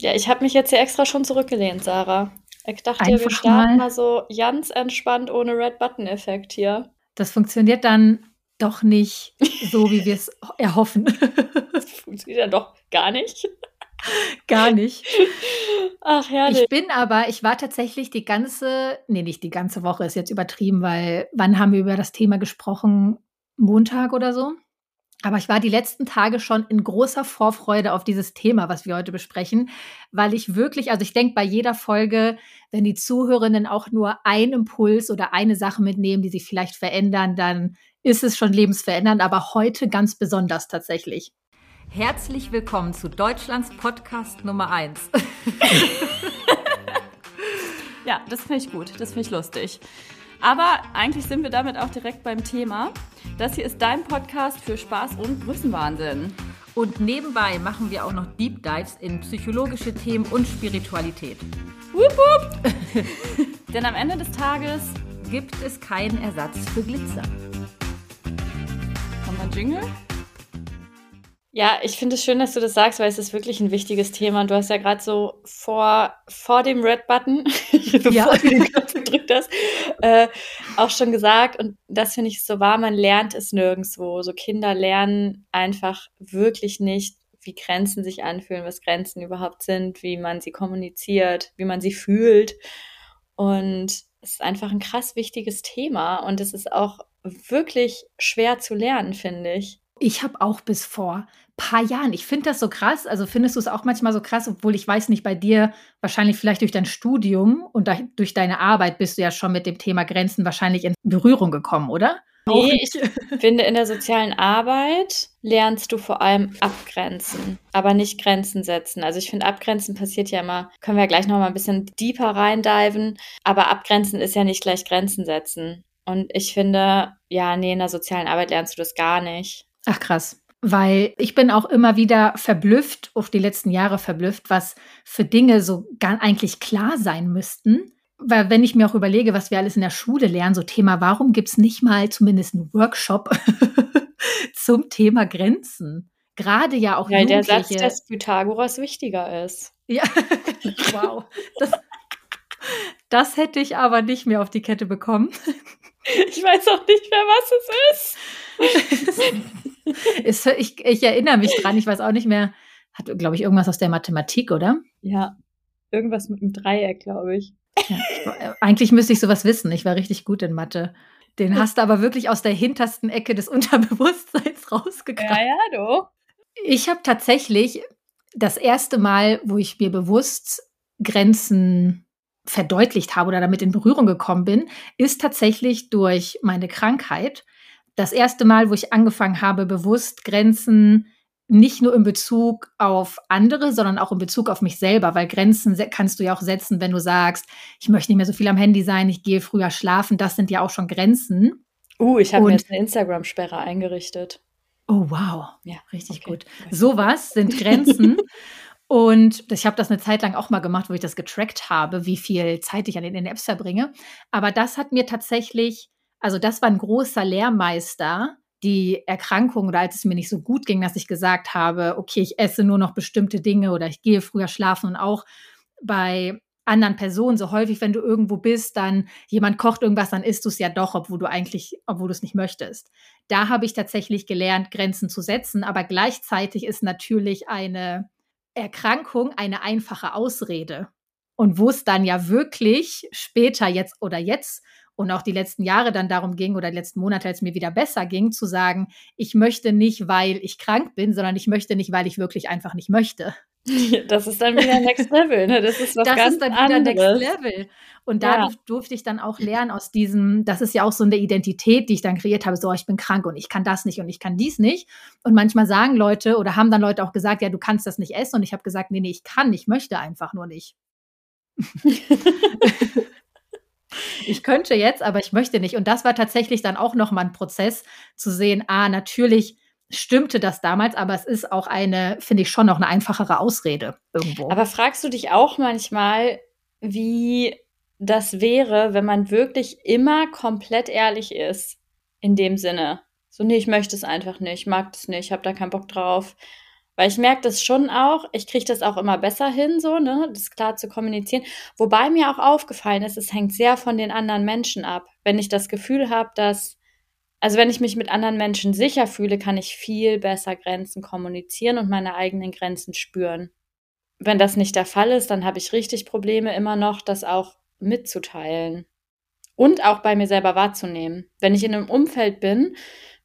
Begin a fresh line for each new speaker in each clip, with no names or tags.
Ja, ich habe mich jetzt hier extra schon zurückgelehnt, Sarah. Ich dachte, wir
Einfach
starten
mal.
mal so ganz entspannt ohne Red-Button-Effekt hier.
Das funktioniert dann doch nicht so, wie wir es erhoffen.
Das funktioniert ja doch gar nicht.
Gar nicht.
Ach, herrlich.
Ich war tatsächlich nicht die ganze Woche ist jetzt übertrieben, weil wann haben wir über das Thema gesprochen? Montag oder so? Aber ich war die letzten Tage schon in großer Vorfreude auf dieses Thema, was wir heute besprechen, weil ich denke bei jeder Folge, wenn die Zuhörerinnen auch nur einen Impuls oder eine Sache mitnehmen, die sich vielleicht verändern, dann ist es schon lebensverändernd, aber heute ganz besonders tatsächlich.
Herzlich willkommen zu Deutschlands Podcast Nummer 1.
Ja, das finde ich gut. Das finde ich lustig. Aber eigentlich sind wir damit auch direkt beim Thema. Das hier ist dein Podcast für Spaß und Größenwahnsinn.
Und nebenbei machen wir auch noch Deep Dives in psychologische Themen und Spiritualität.
Wupp, wupp. Denn am Ende des Tages
Gibt es keinen Ersatz für Glitzer.
haben wir einen Jingle. Ja, ich finde es schön, dass du das sagst, weil es ist wirklich ein wichtiges Thema. Und du hast ja gerade so vor dem Red-Button,
Ja.
bevor du den Knopf gedrückt hast, auch schon gesagt. Und das finde ich so wahr, man lernt es nirgendwo. So Kinder lernen einfach wirklich nicht, wie Grenzen sich anfühlen, was Grenzen überhaupt sind, wie man sie kommuniziert, wie man sie fühlt. Und es ist einfach ein krass wichtiges Thema. Und es ist auch wirklich schwer zu lernen, finde ich.
Ich habe auch bis vor ein paar Jahren, ich finde das so krass, also findest du es auch manchmal so krass, obwohl ich weiß nicht, bei dir wahrscheinlich vielleicht durch dein Studium und durch deine Arbeit bist du ja schon mit dem Thema Grenzen wahrscheinlich in Berührung gekommen, oder? Auch
Nee, ich
nicht.
finde, in der sozialen Arbeit lernst du vor allem abgrenzen, aber nicht Grenzen setzen. Also ich finde, abgrenzen passiert ja immer, können wir gleich noch mal ein bisschen deeper reindiven, aber abgrenzen ist ja nicht gleich Grenzen setzen. Und ich finde, ja, nee, in der sozialen Arbeit lernst du das gar nicht.
Ach krass. Weil ich bin auch immer wieder verblüfft, auf die letzten Jahre verblüfft, was für Dinge so eigentlich klar sein müssten. Weil wenn ich mir auch überlege, was wir alles in der Schule lernen, so Thema, warum gibt es nicht mal zumindest einen Workshop zum Thema Grenzen? Gerade ja auch
Weil der Satz
Jugendliche.
des Pythagoras wichtiger ist.
Ja, wow. Das hätte ich aber nicht mehr auf die Kette bekommen.
Ich weiß auch nicht mehr, was es ist.
Ich erinnere mich dran, ich weiß auch nicht mehr, hat, glaube ich, irgendwas aus der Mathematik, oder?
Ja, irgendwas mit einem Dreieck, glaube ich.
Ja, eigentlich müsste ich sowas wissen. Ich war richtig gut in Mathe. Den hast du aber wirklich aus der hintersten Ecke des Unterbewusstseins rausgekramt.
Ja, du.
Ich habe tatsächlich das erste Mal, wo ich mir bewusst Grenzen verdeutlicht habe oder damit in Berührung gekommen bin, ist tatsächlich durch meine Krankheit. Das erste Mal, wo ich angefangen habe, bewusst Grenzen nicht nur in Bezug auf andere, sondern auch in Bezug auf mich selber, weil Grenzen kannst du ja auch setzen, wenn du sagst, ich möchte nicht mehr so viel am Handy sein, ich gehe früher schlafen, das sind ja auch schon Grenzen.
Ich habe mir
Und
jetzt eine Instagram-Sperre eingerichtet.
oh wow,
Ja,
richtig
okay.
gut. Sowas sind Grenzen. Und ich habe das eine Zeit lang auch mal gemacht, wo ich das getrackt habe, wie viel Zeit ich an den Apps verbringe. Aber das hat mir tatsächlich, also das war ein großer Lehrmeister, die Erkrankung oder als es mir nicht so gut ging, dass ich gesagt habe, okay, ich esse nur noch bestimmte Dinge oder ich gehe früher schlafen und auch bei anderen Personen, so häufig, wenn du irgendwo bist, dann jemand kocht irgendwas, dann isst du es ja doch, obwohl du es nicht möchtest. Da habe ich tatsächlich gelernt, Grenzen zu setzen, aber gleichzeitig ist natürlich eine Erkrankung eine einfache Ausrede. Und wo es dann ja wirklich später jetzt und auch die letzten Jahre dann darum ging oder die letzten Monate, als es mir wieder besser ging, zu sagen, ich möchte nicht, weil ich krank bin, sondern ich möchte nicht, weil ich wirklich einfach nicht möchte.
Das ist dann wieder Next Level, ne? Das ist was
Das
ganz
ist dann wieder
anderes.
Next Level. Und
Ja.
da durfte ich dann auch lernen aus diesem, das ist ja auch so eine Identität, die ich dann kreiert habe, so, ich bin krank und ich kann das nicht und ich kann dies nicht. Und manchmal sagen Leute oder haben dann Leute auch gesagt, ja, du kannst das nicht essen. Und ich habe gesagt, nee, ich kann, ich möchte einfach nur nicht. Ich könnte jetzt, aber ich möchte nicht. Und das war tatsächlich dann auch nochmal ein Prozess zu sehen, natürlich stimmte das damals, aber es ist auch finde ich schon noch eine einfachere Ausrede irgendwo.
Aber fragst du dich auch manchmal, wie das wäre, wenn man wirklich immer komplett ehrlich ist, in dem Sinne? So, nee, ich möchte es einfach nicht, mag das nicht, habe da keinen Bock drauf. Weil ich merke das schon auch, ich kriege das auch immer besser hin, so, ne, das klar zu kommunizieren. Wobei mir auch aufgefallen ist, es hängt sehr von den anderen Menschen ab. Wenn ich das Gefühl habe, also wenn ich mich mit anderen Menschen sicher fühle, kann ich viel besser Grenzen kommunizieren und meine eigenen Grenzen spüren. Wenn das nicht der Fall ist, dann habe ich richtig Probleme immer noch, das auch mitzuteilen und auch bei mir selber wahrzunehmen. Wenn ich in einem Umfeld bin,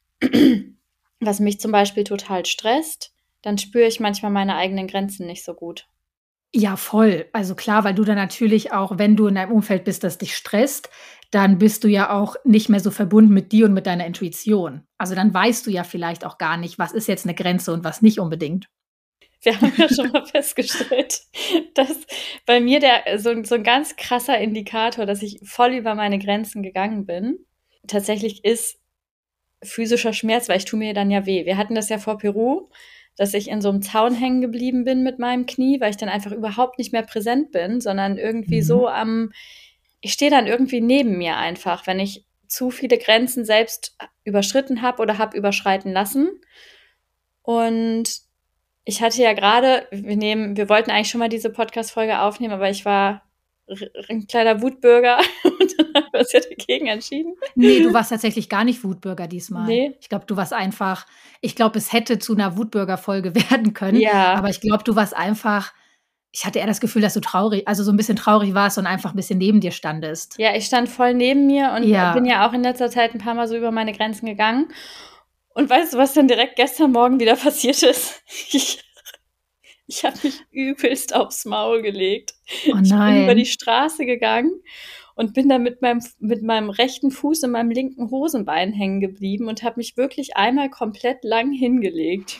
was mich zum Beispiel total stresst, dann spüre ich manchmal meine eigenen Grenzen nicht so gut.
Ja, voll. Also klar, weil du dann natürlich auch, wenn du in einem Umfeld bist, das dich stresst, dann bist du ja auch nicht mehr so verbunden mit dir und mit deiner Intuition. Also dann weißt du ja vielleicht auch gar nicht, was ist jetzt eine Grenze und was nicht unbedingt.
Wir haben ja schon mal festgestellt, dass bei mir so ein ganz krasser Indikator, dass ich voll über meine Grenzen gegangen bin, tatsächlich ist physischer Schmerz, weil ich tue mir dann ja weh. Wir hatten das ja vor Peru, dass ich in so einem Zaun hängen geblieben bin mit meinem Knie, weil ich dann einfach überhaupt nicht mehr präsent bin, sondern irgendwie ich stehe dann irgendwie neben mir einfach, wenn ich zu viele Grenzen selbst überschritten habe oder habe überschreiten lassen. Und ich hatte ja gerade, wir wollten eigentlich schon mal diese Podcast-Folge aufnehmen, aber ich war ein kleiner Wutbürger und dann haben wir uns ja dagegen entschieden.
Nee, du warst tatsächlich gar nicht Wutbürger diesmal.
Nee.
Ich glaube, du warst einfach, ich glaube, es hätte zu einer Wutbürger-Folge werden können.
Ja.
Aber ich glaube, du warst einfach, ich hatte eher das Gefühl, dass du traurig, also so ein bisschen traurig warst und einfach ein bisschen neben dir standest.
Ja, ich stand voll neben mir und
Ja.
bin ja auch in letzter Zeit ein paar Mal so über meine Grenzen gegangen. Und weißt du, was dann direkt gestern Morgen wieder passiert ist? Ich habe mich übelst aufs Maul gelegt.
Oh nein.
Ich bin über die Straße gegangen und bin dann mit meinem rechten Fuß in meinem linken Hosenbein hängen geblieben und habe mich wirklich einmal komplett lang hingelegt.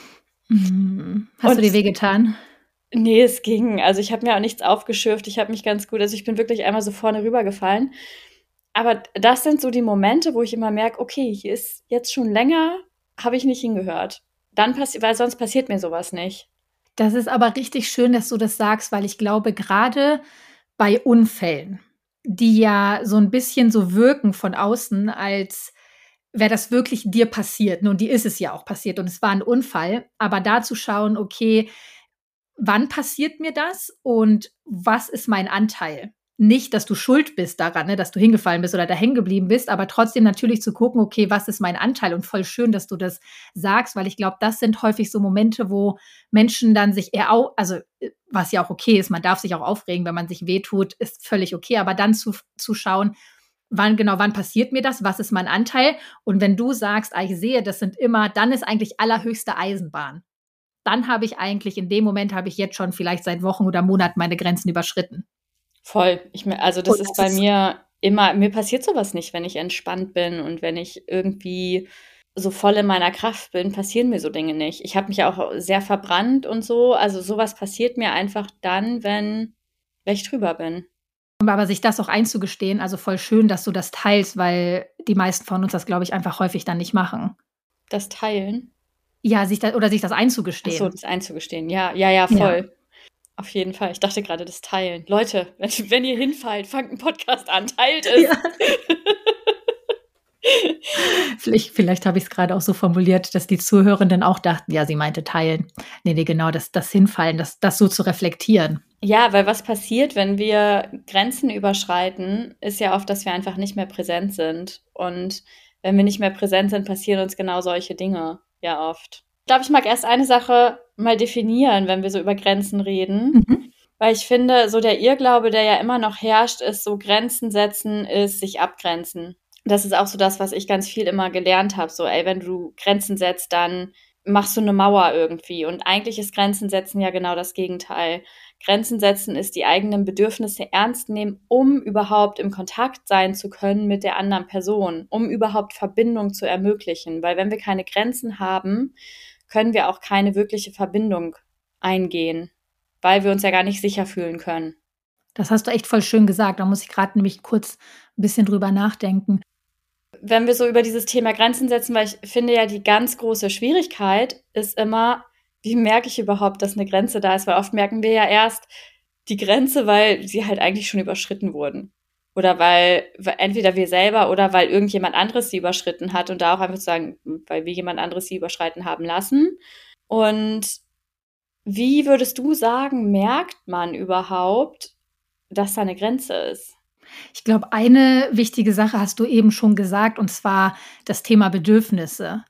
Hast du dir wehgetan?
Nee, es ging. Also ich habe mir auch nichts aufgeschürft. Ich habe mich ganz gut, also ich bin wirklich einmal so vorne rübergefallen. Aber das sind so die Momente, wo ich immer merke, okay, hier ist jetzt schon länger, habe ich nicht hingehört. Weil sonst passiert mir sowas nicht.
Das ist aber richtig schön, dass du das sagst, weil ich glaube, gerade bei Unfällen, die ja so ein bisschen so wirken von außen, als wäre das wirklich dir passiert. Nun, die ist es ja auch passiert und es war ein Unfall. Aber da zu schauen, okay, wann passiert mir das und was ist mein Anteil? Nicht, dass du schuld bist daran, ne, dass du hingefallen bist oder da hängen geblieben bist, aber trotzdem natürlich zu gucken, okay, was ist mein Anteil? Und voll schön, dass du das sagst, weil ich glaube, das sind häufig so Momente, wo Menschen dann sich also was ja auch okay ist, man darf sich auch aufregen, wenn man sich wehtut, ist völlig okay, aber dann zu schauen, wann passiert mir das? Was ist mein Anteil? Und wenn du sagst, ich sehe, dann ist eigentlich allerhöchste Eisenbahn. Dann habe ich eigentlich, in dem Moment habe ich jetzt schon vielleicht seit Wochen oder Monaten meine Grenzen überschritten.
Voll. Das ist bei mir immer, mir passiert sowas nicht, wenn ich entspannt bin und wenn ich irgendwie so voll in meiner Kraft bin, passieren mir so Dinge nicht. Ich habe mich auch sehr verbrannt und so. Also sowas passiert mir einfach dann, wenn ich drüber bin.
Aber sich das auch einzugestehen, also voll schön, dass du das teilst, weil die meisten von uns das, glaube ich, einfach häufig dann nicht machen.
Das Teilen?
Ja, sich das einzugestehen.
Ach so, das einzugestehen. Ja, voll. Ja. Auf jeden Fall. Ich dachte gerade, das Teilen. Leute, wenn ihr hinfallt, fangt einen Podcast an, teilt es. Ja.
Vielleicht habe ich es gerade auch so formuliert, dass die Zuhörenden auch dachten, ja, sie meinte teilen. Nee, genau, das Hinfallen, das so zu reflektieren.
Ja, weil was passiert, wenn wir Grenzen überschreiten, ist ja oft, dass wir einfach nicht mehr präsent sind. Und wenn wir nicht mehr präsent sind, passieren uns genau solche Dinge ja oft. Ich glaube, ich mag erst eine Sache mal definieren, wenn wir so über Grenzen reden. Weil ich finde, so der Irrglaube, der ja immer noch herrscht, ist so Grenzen setzen, ist sich abgrenzen. Das ist auch so das, was ich ganz viel immer gelernt habe. So, wenn du Grenzen setzt, dann machst du eine Mauer irgendwie. Und eigentlich ist Grenzen setzen ja genau das Gegenteil. Grenzen setzen ist die eigenen Bedürfnisse ernst nehmen, um überhaupt im Kontakt sein zu können mit der anderen Person, um überhaupt Verbindung zu ermöglichen. Weil wenn wir keine Grenzen haben, können wir auch keine wirkliche Verbindung eingehen, weil wir uns ja gar nicht sicher fühlen können.
Das hast du echt voll schön gesagt. Da muss ich gerade nämlich kurz ein bisschen drüber nachdenken.
Wenn wir so über dieses Thema Grenzen setzen, weil ich finde ja, die ganz große Schwierigkeit ist immer, wie merke ich überhaupt, dass eine Grenze da ist? Weil oft merken wir ja erst die Grenze, weil sie halt eigentlich schon überschritten wurden. Oder weil entweder wir selber oder weil irgendjemand anderes sie überschritten hat und da auch einfach zu sagen, weil wir jemand anderes sie überschreiten haben lassen. Und Wie würdest du sagen, merkt man überhaupt, dass da eine Grenze ist?
Ich glaube, eine wichtige Sache hast du eben schon gesagt, und zwar das Thema Bedürfnisse.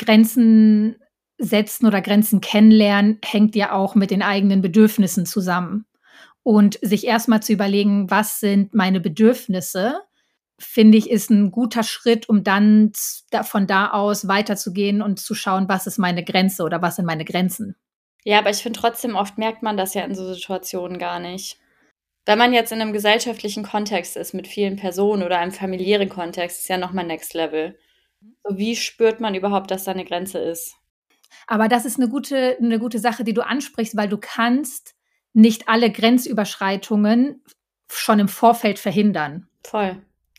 Grenzen setzen oder Grenzen kennenlernen hängt ja auch mit den eigenen Bedürfnissen zusammen. Und sich erstmal zu überlegen, was sind meine Bedürfnisse, finde ich, ist ein guter Schritt, um dann von da aus weiterzugehen und zu schauen, was ist meine Grenze oder was sind meine Grenzen.
Ja, aber ich finde trotzdem, oft merkt man das ja in so Situationen gar nicht. Wenn man jetzt in einem gesellschaftlichen Kontext ist mit vielen Personen oder einem familiären Kontext, ist ja nochmal Next Level. So, wie spürt man überhaupt, dass da eine Grenze ist?
Aber das ist eine gute Sache, die du ansprichst, weil du kannst nicht alle Grenzüberschreitungen schon im Vorfeld verhindern.
Voll.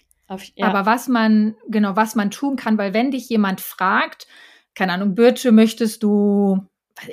Ja.
Aber was man tun kann, weil wenn dich jemand fragt, keine Ahnung, Birte, möchtest du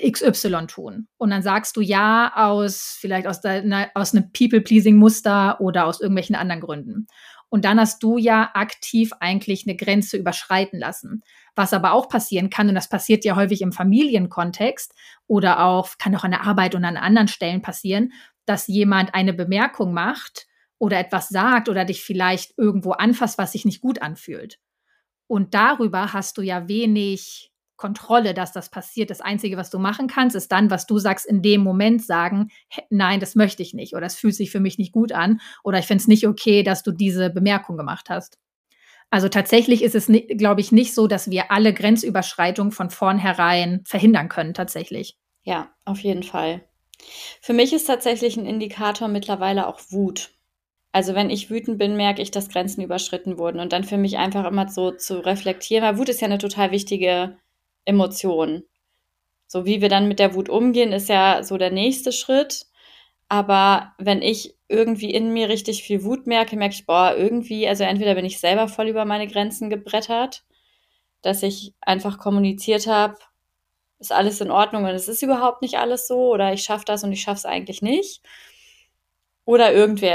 XY tun? Und dann sagst du ja vielleicht aus einem People-Pleasing-Muster oder aus irgendwelchen anderen Gründen. Und dann hast du ja aktiv eigentlich eine Grenze überschreiten lassen. Was aber auch passieren kann, und das passiert ja häufig im Familienkontext oder kann auch an der Arbeit und an anderen Stellen passieren, dass jemand eine Bemerkung macht oder etwas sagt oder dich vielleicht irgendwo anfasst, was sich nicht gut anfühlt. Und darüber hast du ja wenig Kontrolle, dass das passiert. Das Einzige, was du machen kannst, ist dann, was du sagst, in dem Moment sagen, nein, das möchte ich nicht oder es fühlt sich für mich nicht gut an oder ich finde es nicht okay, dass du diese Bemerkung gemacht hast. Also tatsächlich ist es, glaube ich, nicht so, dass wir alle Grenzüberschreitungen von vornherein verhindern können, tatsächlich.
Ja, auf jeden Fall. Für mich ist tatsächlich ein Indikator mittlerweile auch Wut. Also wenn ich wütend bin, merke ich, dass Grenzen überschritten wurden. Und dann für mich einfach immer so zu reflektieren, weil Wut ist ja eine total wichtige Emotion. So wie wir dann mit der Wut umgehen, ist ja so der nächste Schritt. Aber wenn ich irgendwie in mir richtig viel Wut merke ich, boah, irgendwie, also entweder bin ich selber voll über meine Grenzen gebrettert, dass ich einfach kommuniziert habe, ist alles in Ordnung und es ist überhaupt nicht alles so oder ich schaffe das und ich schaffe es eigentlich nicht. Oder irgendwer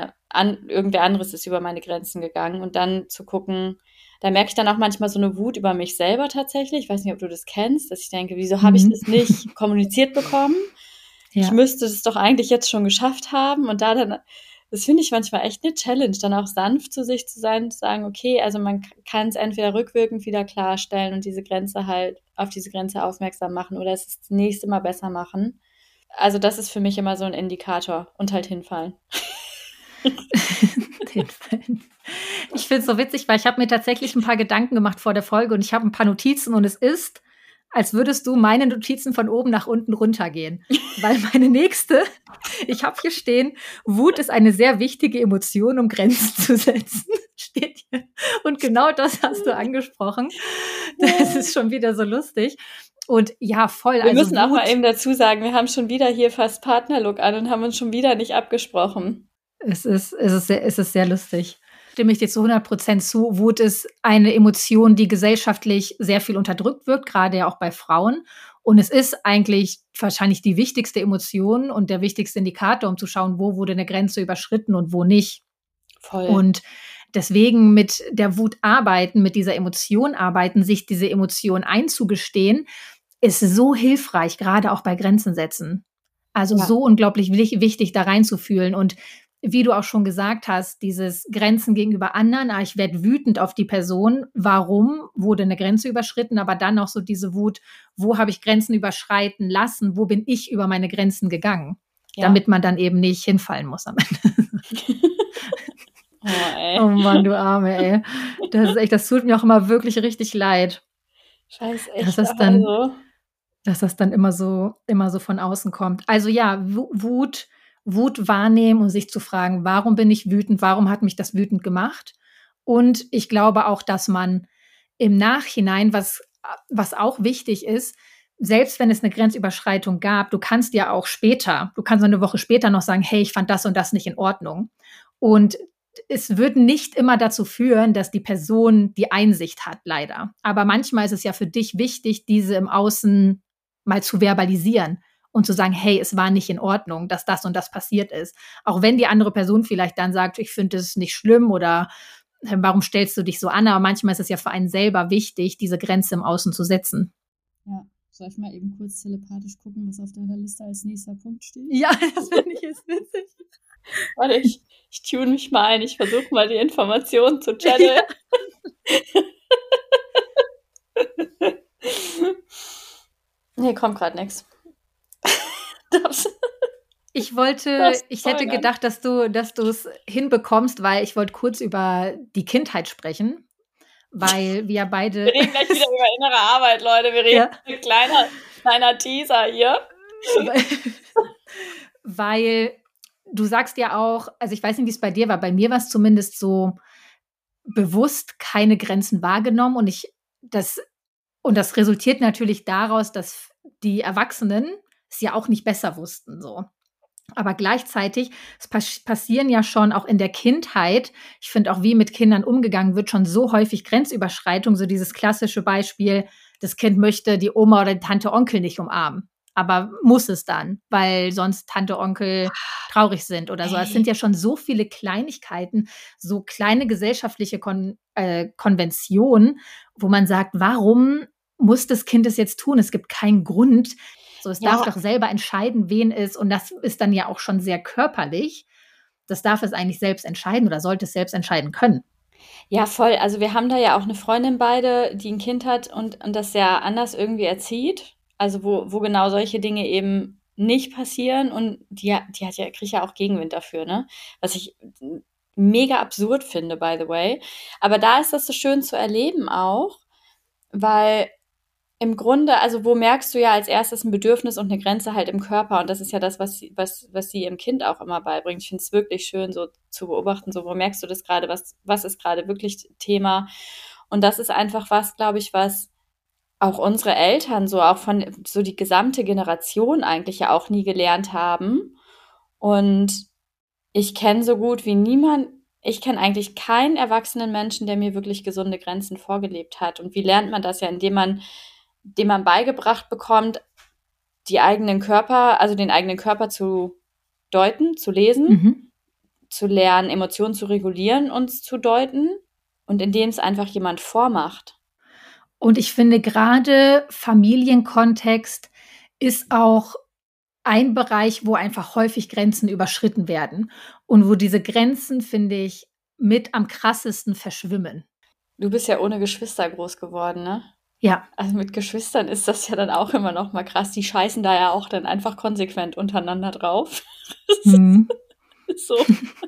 anderes ist über meine Grenzen gegangen und dann zu gucken, da merke ich dann auch manchmal so eine Wut über mich selber tatsächlich. Ich weiß nicht, ob du das kennst, dass ich denke, wieso habe ich das nicht kommuniziert bekommen? Ja. Ich müsste es doch eigentlich jetzt schon geschafft haben. Und das finde ich manchmal echt eine Challenge, dann auch sanft zu sich zu sein, zu sagen, okay, also man kann es entweder rückwirkend wieder klarstellen und auf diese Grenze aufmerksam machen oder es das nächste Mal besser machen. Also das ist für mich immer so ein Indikator und halt hinfallen.
Hinfallen. Ich finde es so witzig, weil ich habe mir tatsächlich ein paar Gedanken gemacht vor der Folge und ich habe ein paar Notizen und es ist, als würdest du meine Notizen von oben nach unten runtergehen. Weil meine nächste, ich habe hier stehen, Wut ist eine sehr wichtige Emotion, um Grenzen zu setzen, steht hier. Und genau das hast du angesprochen. Das ist schon wieder so lustig. Und ja, voll.
Wir müssen auch mal eben dazu sagen, wir haben schon wieder hier fast Partnerlook an und haben uns schon wieder nicht abgesprochen.
Es ist sehr lustig. Stimme ich dir zu 100% zu. Wut ist eine Emotion, die gesellschaftlich sehr viel unterdrückt wird, gerade ja auch bei Frauen. Und es ist eigentlich wahrscheinlich die wichtigste Emotion und der wichtigste Indikator, um zu schauen, wo wurde eine Grenze überschritten und wo nicht.
Voll.
Und deswegen mit der Wut arbeiten, mit dieser Emotion arbeiten, sich diese Emotion einzugestehen, ist so hilfreich, gerade auch bei Grenzen setzen. Also so unglaublich wichtig, da reinzufühlen. Und wie du auch schon gesagt hast, dieses Grenzen gegenüber anderen, ich werde wütend auf die Person, warum wurde eine Grenze überschritten, aber dann auch so diese Wut, wo habe ich Grenzen überschreiten lassen, wo bin ich über meine Grenzen gegangen, damit man dann eben nicht hinfallen muss am Ende. Oh Mann, du Arme, ey. Das tut mir auch immer wirklich richtig leid.
Scheiße, echt.
Dass das dann immer so von außen kommt. Also ja, Wut wahrnehmen und sich zu fragen, warum bin ich wütend, warum hat mich das wütend gemacht? Und ich glaube auch, dass man im Nachhinein, was auch wichtig ist, selbst wenn es eine Grenzüberschreitung gab, du kannst eine Woche später noch sagen, hey, ich fand das und das nicht in Ordnung. Und es wird nicht immer dazu führen, dass die Person die Einsicht hat, leider. Aber manchmal ist es ja für dich wichtig, diese im Außen mal zu verbalisieren und zu sagen, hey, es war nicht in Ordnung, dass das und das passiert ist. Auch wenn die andere Person vielleicht dann sagt, ich finde es nicht schlimm oder warum stellst du dich so an? Aber manchmal ist es ja für einen selber wichtig, diese Grenze im Außen zu setzen.
Ja,
Soll ich mal eben kurz telepathisch gucken, was auf deiner Liste als nächster Punkt steht?
Ja, das finde ich jetzt witzig.
Warte, ich tune mich mal ein. Ich versuche mal die Informationen zu channeln. Ja. Nee, kommt gerade nichts.
Ich hätte gedacht, dass du es hinbekommst, weil ich wollte kurz über die Kindheit sprechen, weil wir beide...
Wir reden gleich wieder über innere Arbeit, Leute. Wir reden ein kleiner Teaser hier.
Weil du sagst ja auch, also ich weiß nicht, wie es bei dir war, bei mir war es zumindest so bewusst keine Grenzen wahrgenommen und das resultiert natürlich daraus, dass die Erwachsenen es ja auch nicht besser wussten, so. Aber gleichzeitig, es passieren ja schon auch in der Kindheit, ich finde auch, wie mit Kindern umgegangen wird, schon so häufig Grenzüberschreitung, so dieses klassische Beispiel, das Kind möchte die Oma oder die Tante, Onkel nicht umarmen, aber muss es dann, weil sonst Tante, Onkel traurig sind oder so. Es sind ja schon so viele Kleinigkeiten, so kleine gesellschaftliche Konventionen, wo man sagt, warum muss das Kind es jetzt tun? Es gibt keinen Grund. So, es darf doch selber entscheiden, wen es, und das ist dann ja auch schon sehr körperlich. Das darf es eigentlich selbst entscheiden oder sollte es selbst entscheiden können.
Ja, voll. Also wir haben da ja auch eine Freundin beide, die ein Kind hat und das ja anders irgendwie erzieht. Also wo genau solche Dinge eben nicht passieren. Und kriegt ja auch Gegenwind dafür, ne? Was ich mega absurd finde, by the way. Aber da ist das so schön zu erleben auch, weil im Grunde, also wo merkst du ja als erstes ein Bedürfnis und eine Grenze halt im Körper, und das ist ja das, was sie ihrem Kind auch immer beibringt. Ich finde es wirklich schön, so zu beobachten, so wo merkst du das gerade, was ist gerade wirklich Thema, und das ist einfach was, glaube ich, was auch unsere Eltern so auch von so die gesamte Generation eigentlich ja auch nie gelernt haben, und ich kenne so gut wie niemand. Ich kenne eigentlich keinen erwachsenen Menschen, der mir wirklich gesunde Grenzen vorgelebt hat. Und wie lernt man das ja? Indem man beigebracht bekommt, den eigenen Körper zu deuten, zu lesen, zu lernen, Emotionen zu regulieren und zu deuten, und indem es einfach jemand vormacht.
Und ich finde, gerade Familienkontext ist auch ein Bereich, wo einfach häufig Grenzen überschritten werden und wo diese Grenzen, finde ich, mit am krassesten verschwimmen.
Du bist ja ohne Geschwister groß geworden, ne?
Ja.
Also mit Geschwistern ist das ja dann auch immer noch mal krass. Die scheißen da ja auch dann einfach konsequent untereinander drauf. Ist so.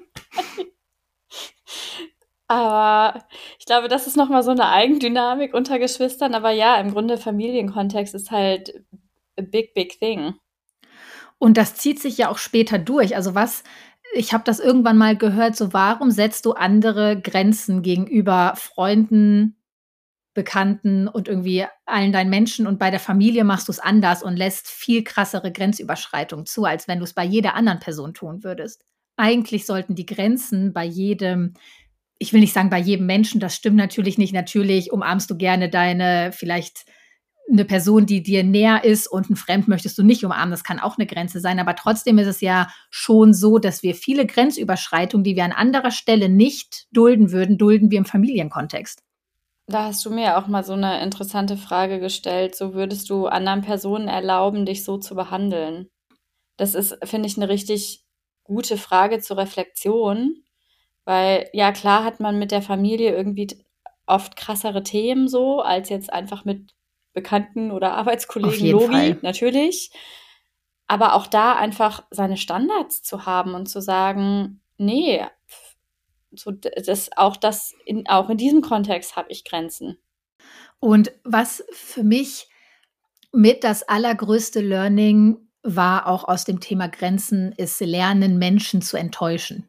Aber ich glaube, das ist noch mal so eine Eigendynamik unter Geschwistern. Aber ja, im Grunde Familienkontext ist halt a big, big thing.
Und das zieht sich ja auch später durch. Also ich habe das irgendwann mal gehört, so warum setzt du andere Grenzen gegenüber Freunden, Bekannten und irgendwie allen deinen Menschen, und bei der Familie machst du es anders und lässt viel krassere Grenzüberschreitungen zu, als wenn du es bei jeder anderen Person tun würdest. Eigentlich sollten die Grenzen bei jedem, ich will nicht sagen bei jedem Menschen, das stimmt natürlich nicht. Natürlich umarmst du gerne vielleicht eine Person, die dir näher ist, und einen Fremd möchtest du nicht umarmen. Das kann auch eine Grenze sein. Aber trotzdem ist es ja schon so, dass wir viele Grenzüberschreitungen, die wir an anderer Stelle nicht dulden würden, dulden wir im Familienkontext.
Da hast du mir auch mal so eine interessante Frage gestellt. So, würdest du anderen Personen erlauben, dich so zu behandeln? Das ist, finde ich, eine richtig gute Frage zur Reflexion. Weil, ja, klar hat man mit der Familie irgendwie oft krassere Themen so, als jetzt einfach mit Bekannten oder Arbeitskollegen.
Auf jeden Fall.
Natürlich. Aber auch da einfach seine Standards zu haben und zu sagen, nee, so auch in diesem Kontext habe ich Grenzen.
Und was für mich mit das allergrößte Learning war, auch aus dem Thema Grenzen, ist lernen, Menschen zu enttäuschen.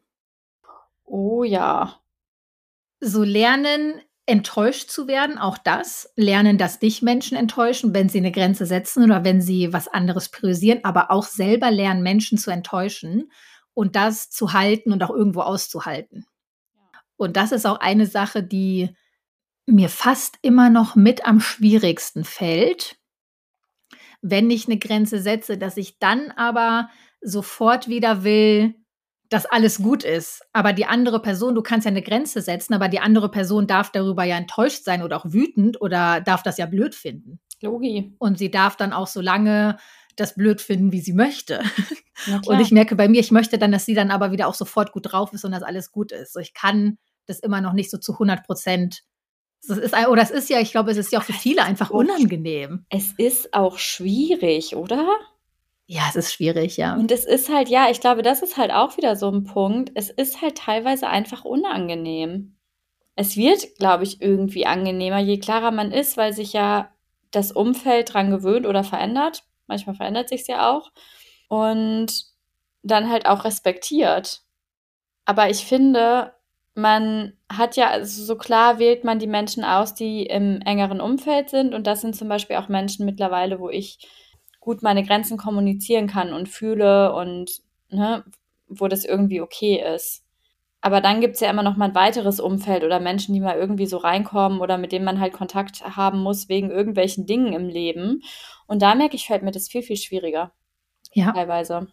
Oh ja.
So lernen, enttäuscht zu werden, auch das. Lernen, dass dich Menschen enttäuschen, wenn sie eine Grenze setzen oder wenn sie was anderes priorisieren, aber auch selber lernen, Menschen zu enttäuschen und das zu halten und auch irgendwo auszuhalten. Und das ist auch eine Sache, die mir fast immer noch mit am schwierigsten fällt, wenn ich eine Grenze setze, dass ich dann aber sofort wieder will, dass alles gut ist. Aber die andere Person, du kannst ja eine Grenze setzen, aber die andere Person darf darüber ja enttäuscht sein oder auch wütend oder darf das ja blöd finden.
Logi.
Und sie darf dann auch so lange das blöd finden, wie sie möchte.
Na
Und
klar.
ich merke bei mir, ich möchte dann, dass sie dann aber wieder auch sofort gut drauf ist und dass alles gut ist. So, ich kann das immer noch nicht so zu 100%. Es ist ja, ich glaube, es ist ja auch für viele einfach unangenehm.
Es ist auch schwierig, oder?
Ja, es ist schwierig, ja.
Und es ist halt, ja, ich glaube, das ist halt auch wieder so ein Punkt. Es ist halt teilweise einfach unangenehm. Es wird, glaube ich, irgendwie angenehmer, je klarer man ist, weil sich ja das Umfeld dran gewöhnt oder verändert. Manchmal verändert sich es ja auch. Und dann halt auch respektiert. Aber ich finde, man hat ja, also so klar wählt man die Menschen aus, die im engeren Umfeld sind. Und das sind zum Beispiel auch Menschen mittlerweile, wo ich gut meine Grenzen kommunizieren kann und fühle und ne, wo das irgendwie okay ist. Aber dann gibt's ja immer noch mal ein weiteres Umfeld oder Menschen, die mal irgendwie so reinkommen oder mit denen man halt Kontakt haben muss wegen irgendwelchen Dingen im Leben. Und da merke ich, fällt mir das viel, viel schwieriger
Ja.
teilweise.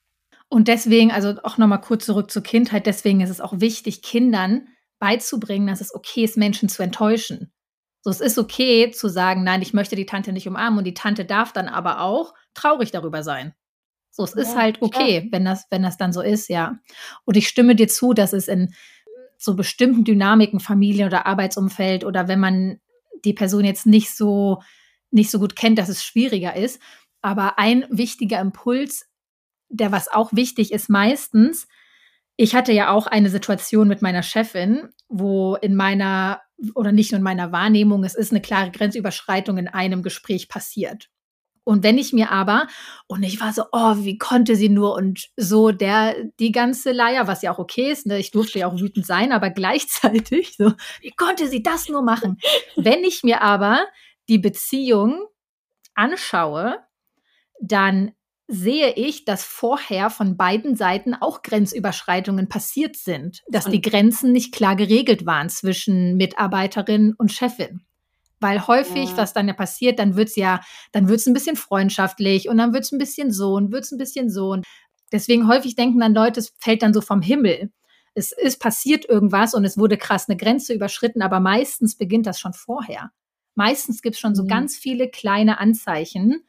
Und deswegen, also auch nochmal kurz zurück zur Kindheit, deswegen ist es auch wichtig, Kindern beizubringen, dass es okay ist, Menschen zu enttäuschen. So, es ist okay zu sagen, nein, ich möchte die Tante nicht umarmen und die Tante darf dann aber auch traurig darüber sein. So, es ist
Ja,
halt okay, wenn das dann so ist, ja. Und ich stimme dir zu, dass es in so bestimmten Dynamiken, Familie oder Arbeitsumfeld oder wenn man die Person jetzt nicht so gut kennt, dass es schwieriger ist. Aber ein wichtiger Impuls, der was auch wichtig ist meistens, ich hatte ja auch eine Situation mit meiner Chefin, wo in meiner, oder nicht nur in meiner Wahrnehmung, es ist eine klare Grenzüberschreitung in einem Gespräch passiert. Und wenn ich mir aber, und ich war so, oh, wie konnte sie nur und so die ganze Leier, was ja auch okay ist, ne, ich durfte ja auch wütend sein, aber gleichzeitig so, wie konnte sie das nur machen? Wenn ich mir aber die Beziehung anschaue, dann sehe ich, dass vorher von beiden Seiten auch Grenzüberschreitungen passiert sind, dass die Grenzen nicht klar geregelt waren zwischen Mitarbeiterin und Chefin. Weil häufig,
Ja.
was dann ja passiert, dann wird's ein bisschen freundschaftlich und dann wird's ein bisschen so und wird's ein bisschen so. Und deswegen häufig denken dann Leute, es fällt dann so vom Himmel. Es ist passiert irgendwas und es wurde krass eine Grenze überschritten, aber meistens beginnt das schon vorher. Meistens gibt's schon so ganz viele kleine Anzeichen,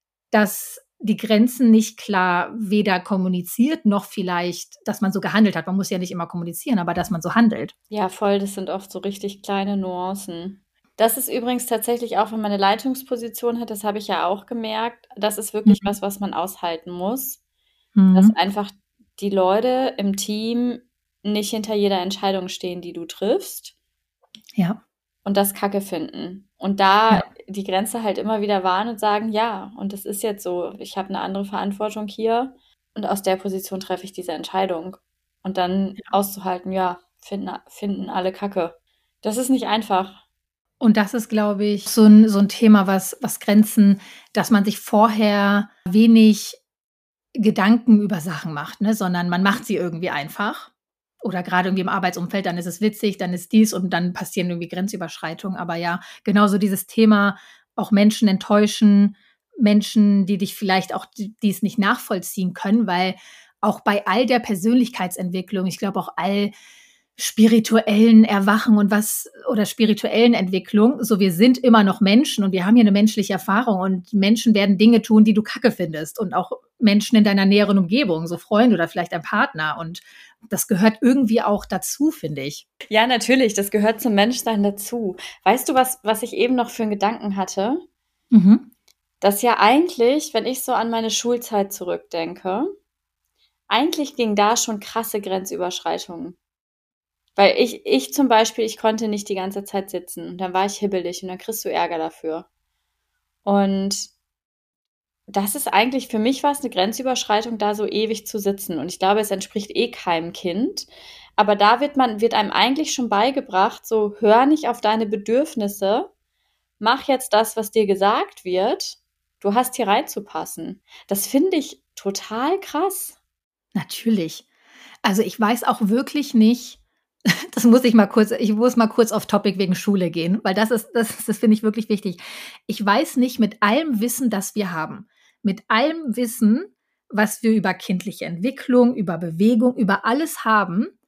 dass die Grenzen nicht klar weder kommuniziert, noch vielleicht, dass man so gehandelt hat. Man muss ja nicht immer kommunizieren, aber dass man so handelt.
Ja, voll, das sind oft so richtig kleine Nuancen. Das ist übrigens tatsächlich auch, wenn man eine Leitungsposition hat, das habe ich ja auch gemerkt, das ist wirklich was man aushalten muss, dass einfach die Leute im Team nicht hinter jeder Entscheidung stehen, die du triffst.
Ja.
Und das Kacke finden. Und da die Grenze halt immer wieder wahren und sagen, ja, und das ist jetzt so, ich habe eine andere Verantwortung hier und aus der Position treffe ich diese Entscheidung. Und dann auszuhalten, ja, finden alle Kacke. Das ist nicht einfach.
Und das ist, glaube ich, so ein Thema, was Grenzen, dass man sich vorher wenig Gedanken über Sachen macht, ne, sondern man macht sie irgendwie einfach. Oder gerade irgendwie im Arbeitsumfeld, dann ist es witzig, dann ist dies und dann passieren irgendwie Grenzüberschreitungen. Aber ja, genauso dieses Thema, auch Menschen enttäuschen, Menschen, die dich vielleicht auch, die es nicht nachvollziehen können, weil auch bei all der Persönlichkeitsentwicklung, ich glaube auch all spirituellen Erwachen oder spirituellen Entwicklung, so wir sind immer noch Menschen und wir haben hier eine menschliche Erfahrung und Menschen werden Dinge tun, die du kacke findest und auch Menschen in deiner näheren Umgebung, so Freunde oder vielleicht ein Partner und das gehört irgendwie auch dazu, finde ich.
Ja, natürlich, das gehört zum Menschsein dazu. Weißt du, was ich eben noch für einen Gedanken hatte? Dass ja eigentlich, wenn ich so an meine Schulzeit zurückdenke, eigentlich ging da schon krasse Grenzüberschreitungen. Weil ich zum Beispiel, ich konnte nicht die ganze Zeit sitzen. Und dann war ich hibbelig und dann kriegst du Ärger dafür. Und das ist eigentlich, für mich war es eine Grenzüberschreitung, da so ewig zu sitzen. Und ich glaube, es entspricht eh keinem Kind. Aber da wird einem eigentlich schon beigebracht, so hör nicht auf deine Bedürfnisse, mach jetzt das, was dir gesagt wird. Du hast hier reinzupassen. Das finde ich total krass.
Natürlich. Also ich weiß auch wirklich nicht, ich muss mal kurz auf Topic wegen Schule gehen, weil das finde ich wirklich wichtig. Ich weiß nicht, mit allem Wissen, das wir haben, mit allem Wissen, was wir über kindliche Entwicklung, über Bewegung, über alles haben,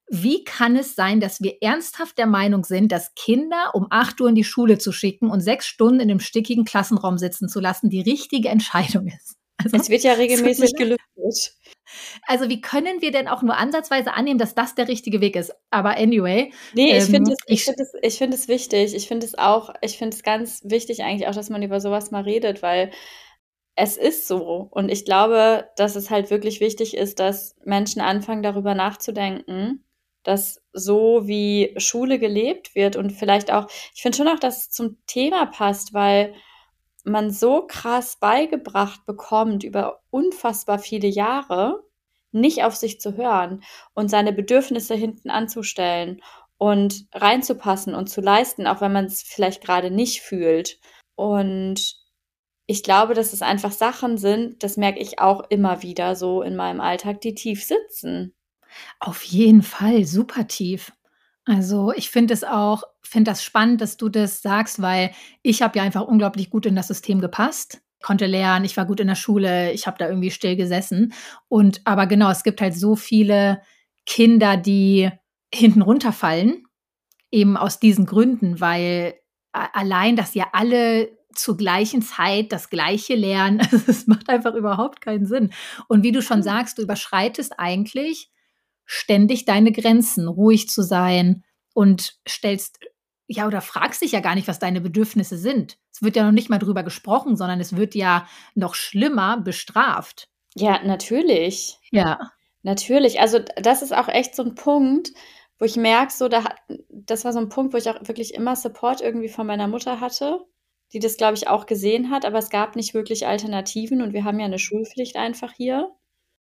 wie kann es sein, dass wir ernsthaft der Meinung sind, dass Kinder um 8 Uhr in die Schule zu schicken und 6 Stunden in einem stickigen Klassenraum sitzen zu lassen, die richtige Entscheidung ist? Also,
Es wird ja
es tut mir
regelmäßig
leid.
gelüftet.
Also, wie können wir denn auch nur ansatzweise annehmen, dass das der richtige Weg ist? Aber anyway,
Nee, ich finde
ich
es wichtig. Ich finde es ganz wichtig eigentlich auch, dass man über sowas mal redet, weil es ist so. Und ich glaube, dass es halt wirklich wichtig ist, dass Menschen anfangen, darüber nachzudenken, dass so wie Schule gelebt wird und vielleicht auch, ich finde schon auch, dass es zum Thema passt, weil man so krass beigebracht bekommt über unfassbar viele Jahre, nicht auf sich zu hören und seine Bedürfnisse hinten anzustellen und reinzupassen und zu leisten, auch wenn man es vielleicht gerade nicht fühlt. Und ich glaube, dass es einfach Sachen sind, das merke ich auch immer wieder so in meinem Alltag, die tief sitzen.
Auf jeden Fall, super tief. Also, ich finde das spannend, dass du das sagst, weil ich habe ja einfach unglaublich gut in das System gepasst, konnte lernen, ich war gut in der Schule, ich habe da irgendwie still gesessen. Aber genau, es gibt halt so viele Kinder, die hinten runterfallen, eben aus diesen Gründen, weil allein, dass ja alle zur gleichen Zeit das Gleiche lernen, also es macht einfach überhaupt keinen Sinn. Und wie du schon sagst, du überschreitest eigentlich ständig deine Grenzen, ruhig zu sein und oder fragst dich ja gar nicht, was deine Bedürfnisse sind. Es wird ja noch nicht mal drüber gesprochen, sondern es wird ja noch schlimmer bestraft.
Ja, natürlich.
Ja.
Natürlich. Also das ist auch echt so ein Punkt, wo ich merke, das war so ein Punkt, wo ich auch wirklich immer Support irgendwie von meiner Mutter hatte, die das, glaube ich, auch gesehen hat, aber es gab nicht wirklich Alternativen und wir haben ja eine Schulpflicht einfach hier.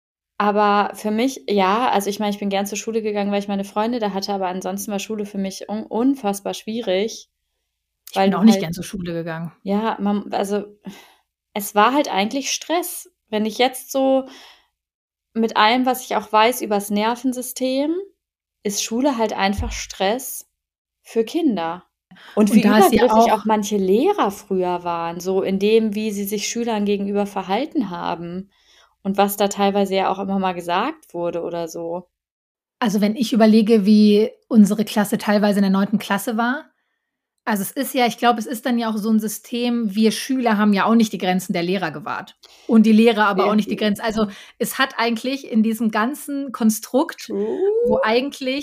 Aber für mich, ja, also ich meine, ich bin gern zur Schule gegangen, weil ich meine Freunde da hatte, aber ansonsten war Schule für mich unfassbar schwierig,
Ich
weil
bin
du
auch nicht
halt,
gern zur Schule gegangen.
ja, also es war halt eigentlich Stress. Wenn ich jetzt so mit allem, was ich auch weiß übers Nervensystem, ist Schule halt einfach Stress für Kinder. Und wie
Und da ist ja
übergriffig
auch
auch manche Lehrer früher waren, so in dem, wie sie sich Schülern gegenüber verhalten haben und was da teilweise ja auch immer mal gesagt wurde oder so.
Also, wenn ich überlege, wie unsere Klasse teilweise in der 9. Klasse war. Also, ich glaube, es ist dann ja auch so ein System, wir Schüler haben ja auch nicht die Grenzen der Lehrer gewahrt und die Lehrer aber auch nicht die Grenzen. Also, es hat eigentlich in diesem ganzen Konstrukt, wo
True.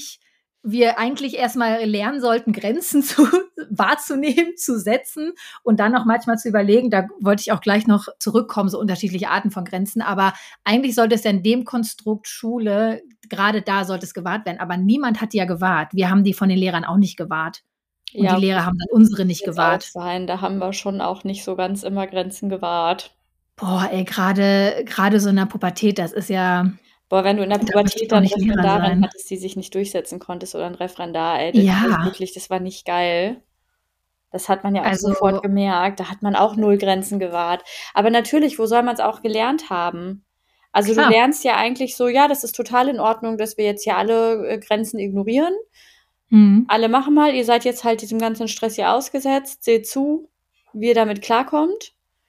wir eigentlich erst mal lernen sollten, Grenzen wahrzunehmen, zu setzen und dann auch manchmal zu überlegen, da wollte ich auch gleich noch zurückkommen, so unterschiedliche Arten von Grenzen, aber eigentlich sollte es ja in dem Konstrukt Schule, gerade da sollte es gewahrt werden, aber niemand hat die ja gewahrt. Wir haben die von den Lehrern auch nicht gewahrt und die
Ja,
Lehrer haben dann unsere
muss
nicht
jetzt auch
gewahrt.
sein. Da haben wir schon auch nicht so ganz immer Grenzen gewahrt.
Boah, ey, gerade so in der Pubertät, das ist ja
Boah, wenn du in der
da möchte ich
Pubertät
auch
dann
nicht Lehrer
Referendarin
sein.
hattest, die sich nicht durchsetzen konntest oder 'n Referendar, ey, das war
Ja,
wirklich, das war nicht geil. Das hat man ja auch sofort
also
gemerkt. Da hat man auch null Grenzen gewahrt. Aber natürlich, wo soll man's auch gelernt haben? Also, du
klar.
lernst ja eigentlich so: „Ja, das ist total in Ordnung, dass wir jetzt hier alle, Grenzen ignorieren.
Mhm.
Alle machen mal, ihr seid jetzt halt diesem ganzen Stress hier ausgesetzt. Seht zu, wie ihr damit klarkommt.“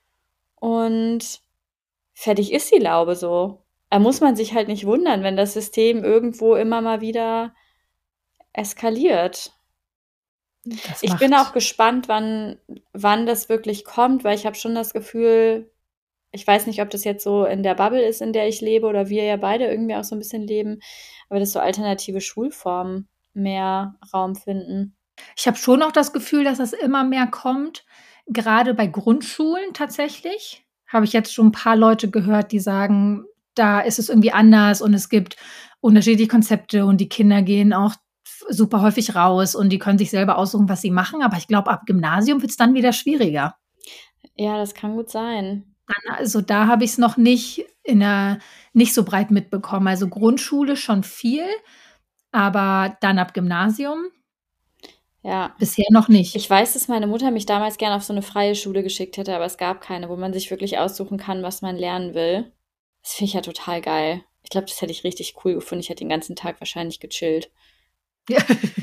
Und fertig ist die Laube so. Da muss man sich halt nicht wundern, wenn das System irgendwo immer mal wieder eskaliert.
Das
Ich bin auch
macht
gespannt, wann das wirklich kommt, weil ich habe schon das Gefühl, ich weiß nicht, ob das jetzt so in der Bubble ist, in der ich lebe, oder wir ja beide irgendwie auch so ein bisschen leben, aber dass so alternative Schulformen mehr Raum finden.
Ich habe schon auch das Gefühl, dass das immer mehr kommt, gerade bei Grundschulen tatsächlich. Habe ich jetzt schon 'n paar Leute gehört, die sagen, da ist es irgendwie anders und es gibt unterschiedliche Konzepte und die Kinder gehen auch super häufig raus und die können sich selber aussuchen, was sie machen. Aber ich glaube, ab Gymnasium wird's dann wieder schwieriger.
Ja, das kann gut sein.
Also, da habe ich's noch nicht so breit mitbekommen. Also, Grundschule schon viel, aber dann ab Gymnasium
Ja.
bisher noch nicht.
Ich weiß, dass meine Mutter mich damals gerne auf so eine freie Schule geschickt hätte, aber es gab keine, wo man sich wirklich aussuchen kann, was man lernen will. Das finde ich ja total geil. Ich glaube, das hätte ich richtig cool gefunden. Ich hätte den ganzen Tag wahrscheinlich gechillt.
Ja.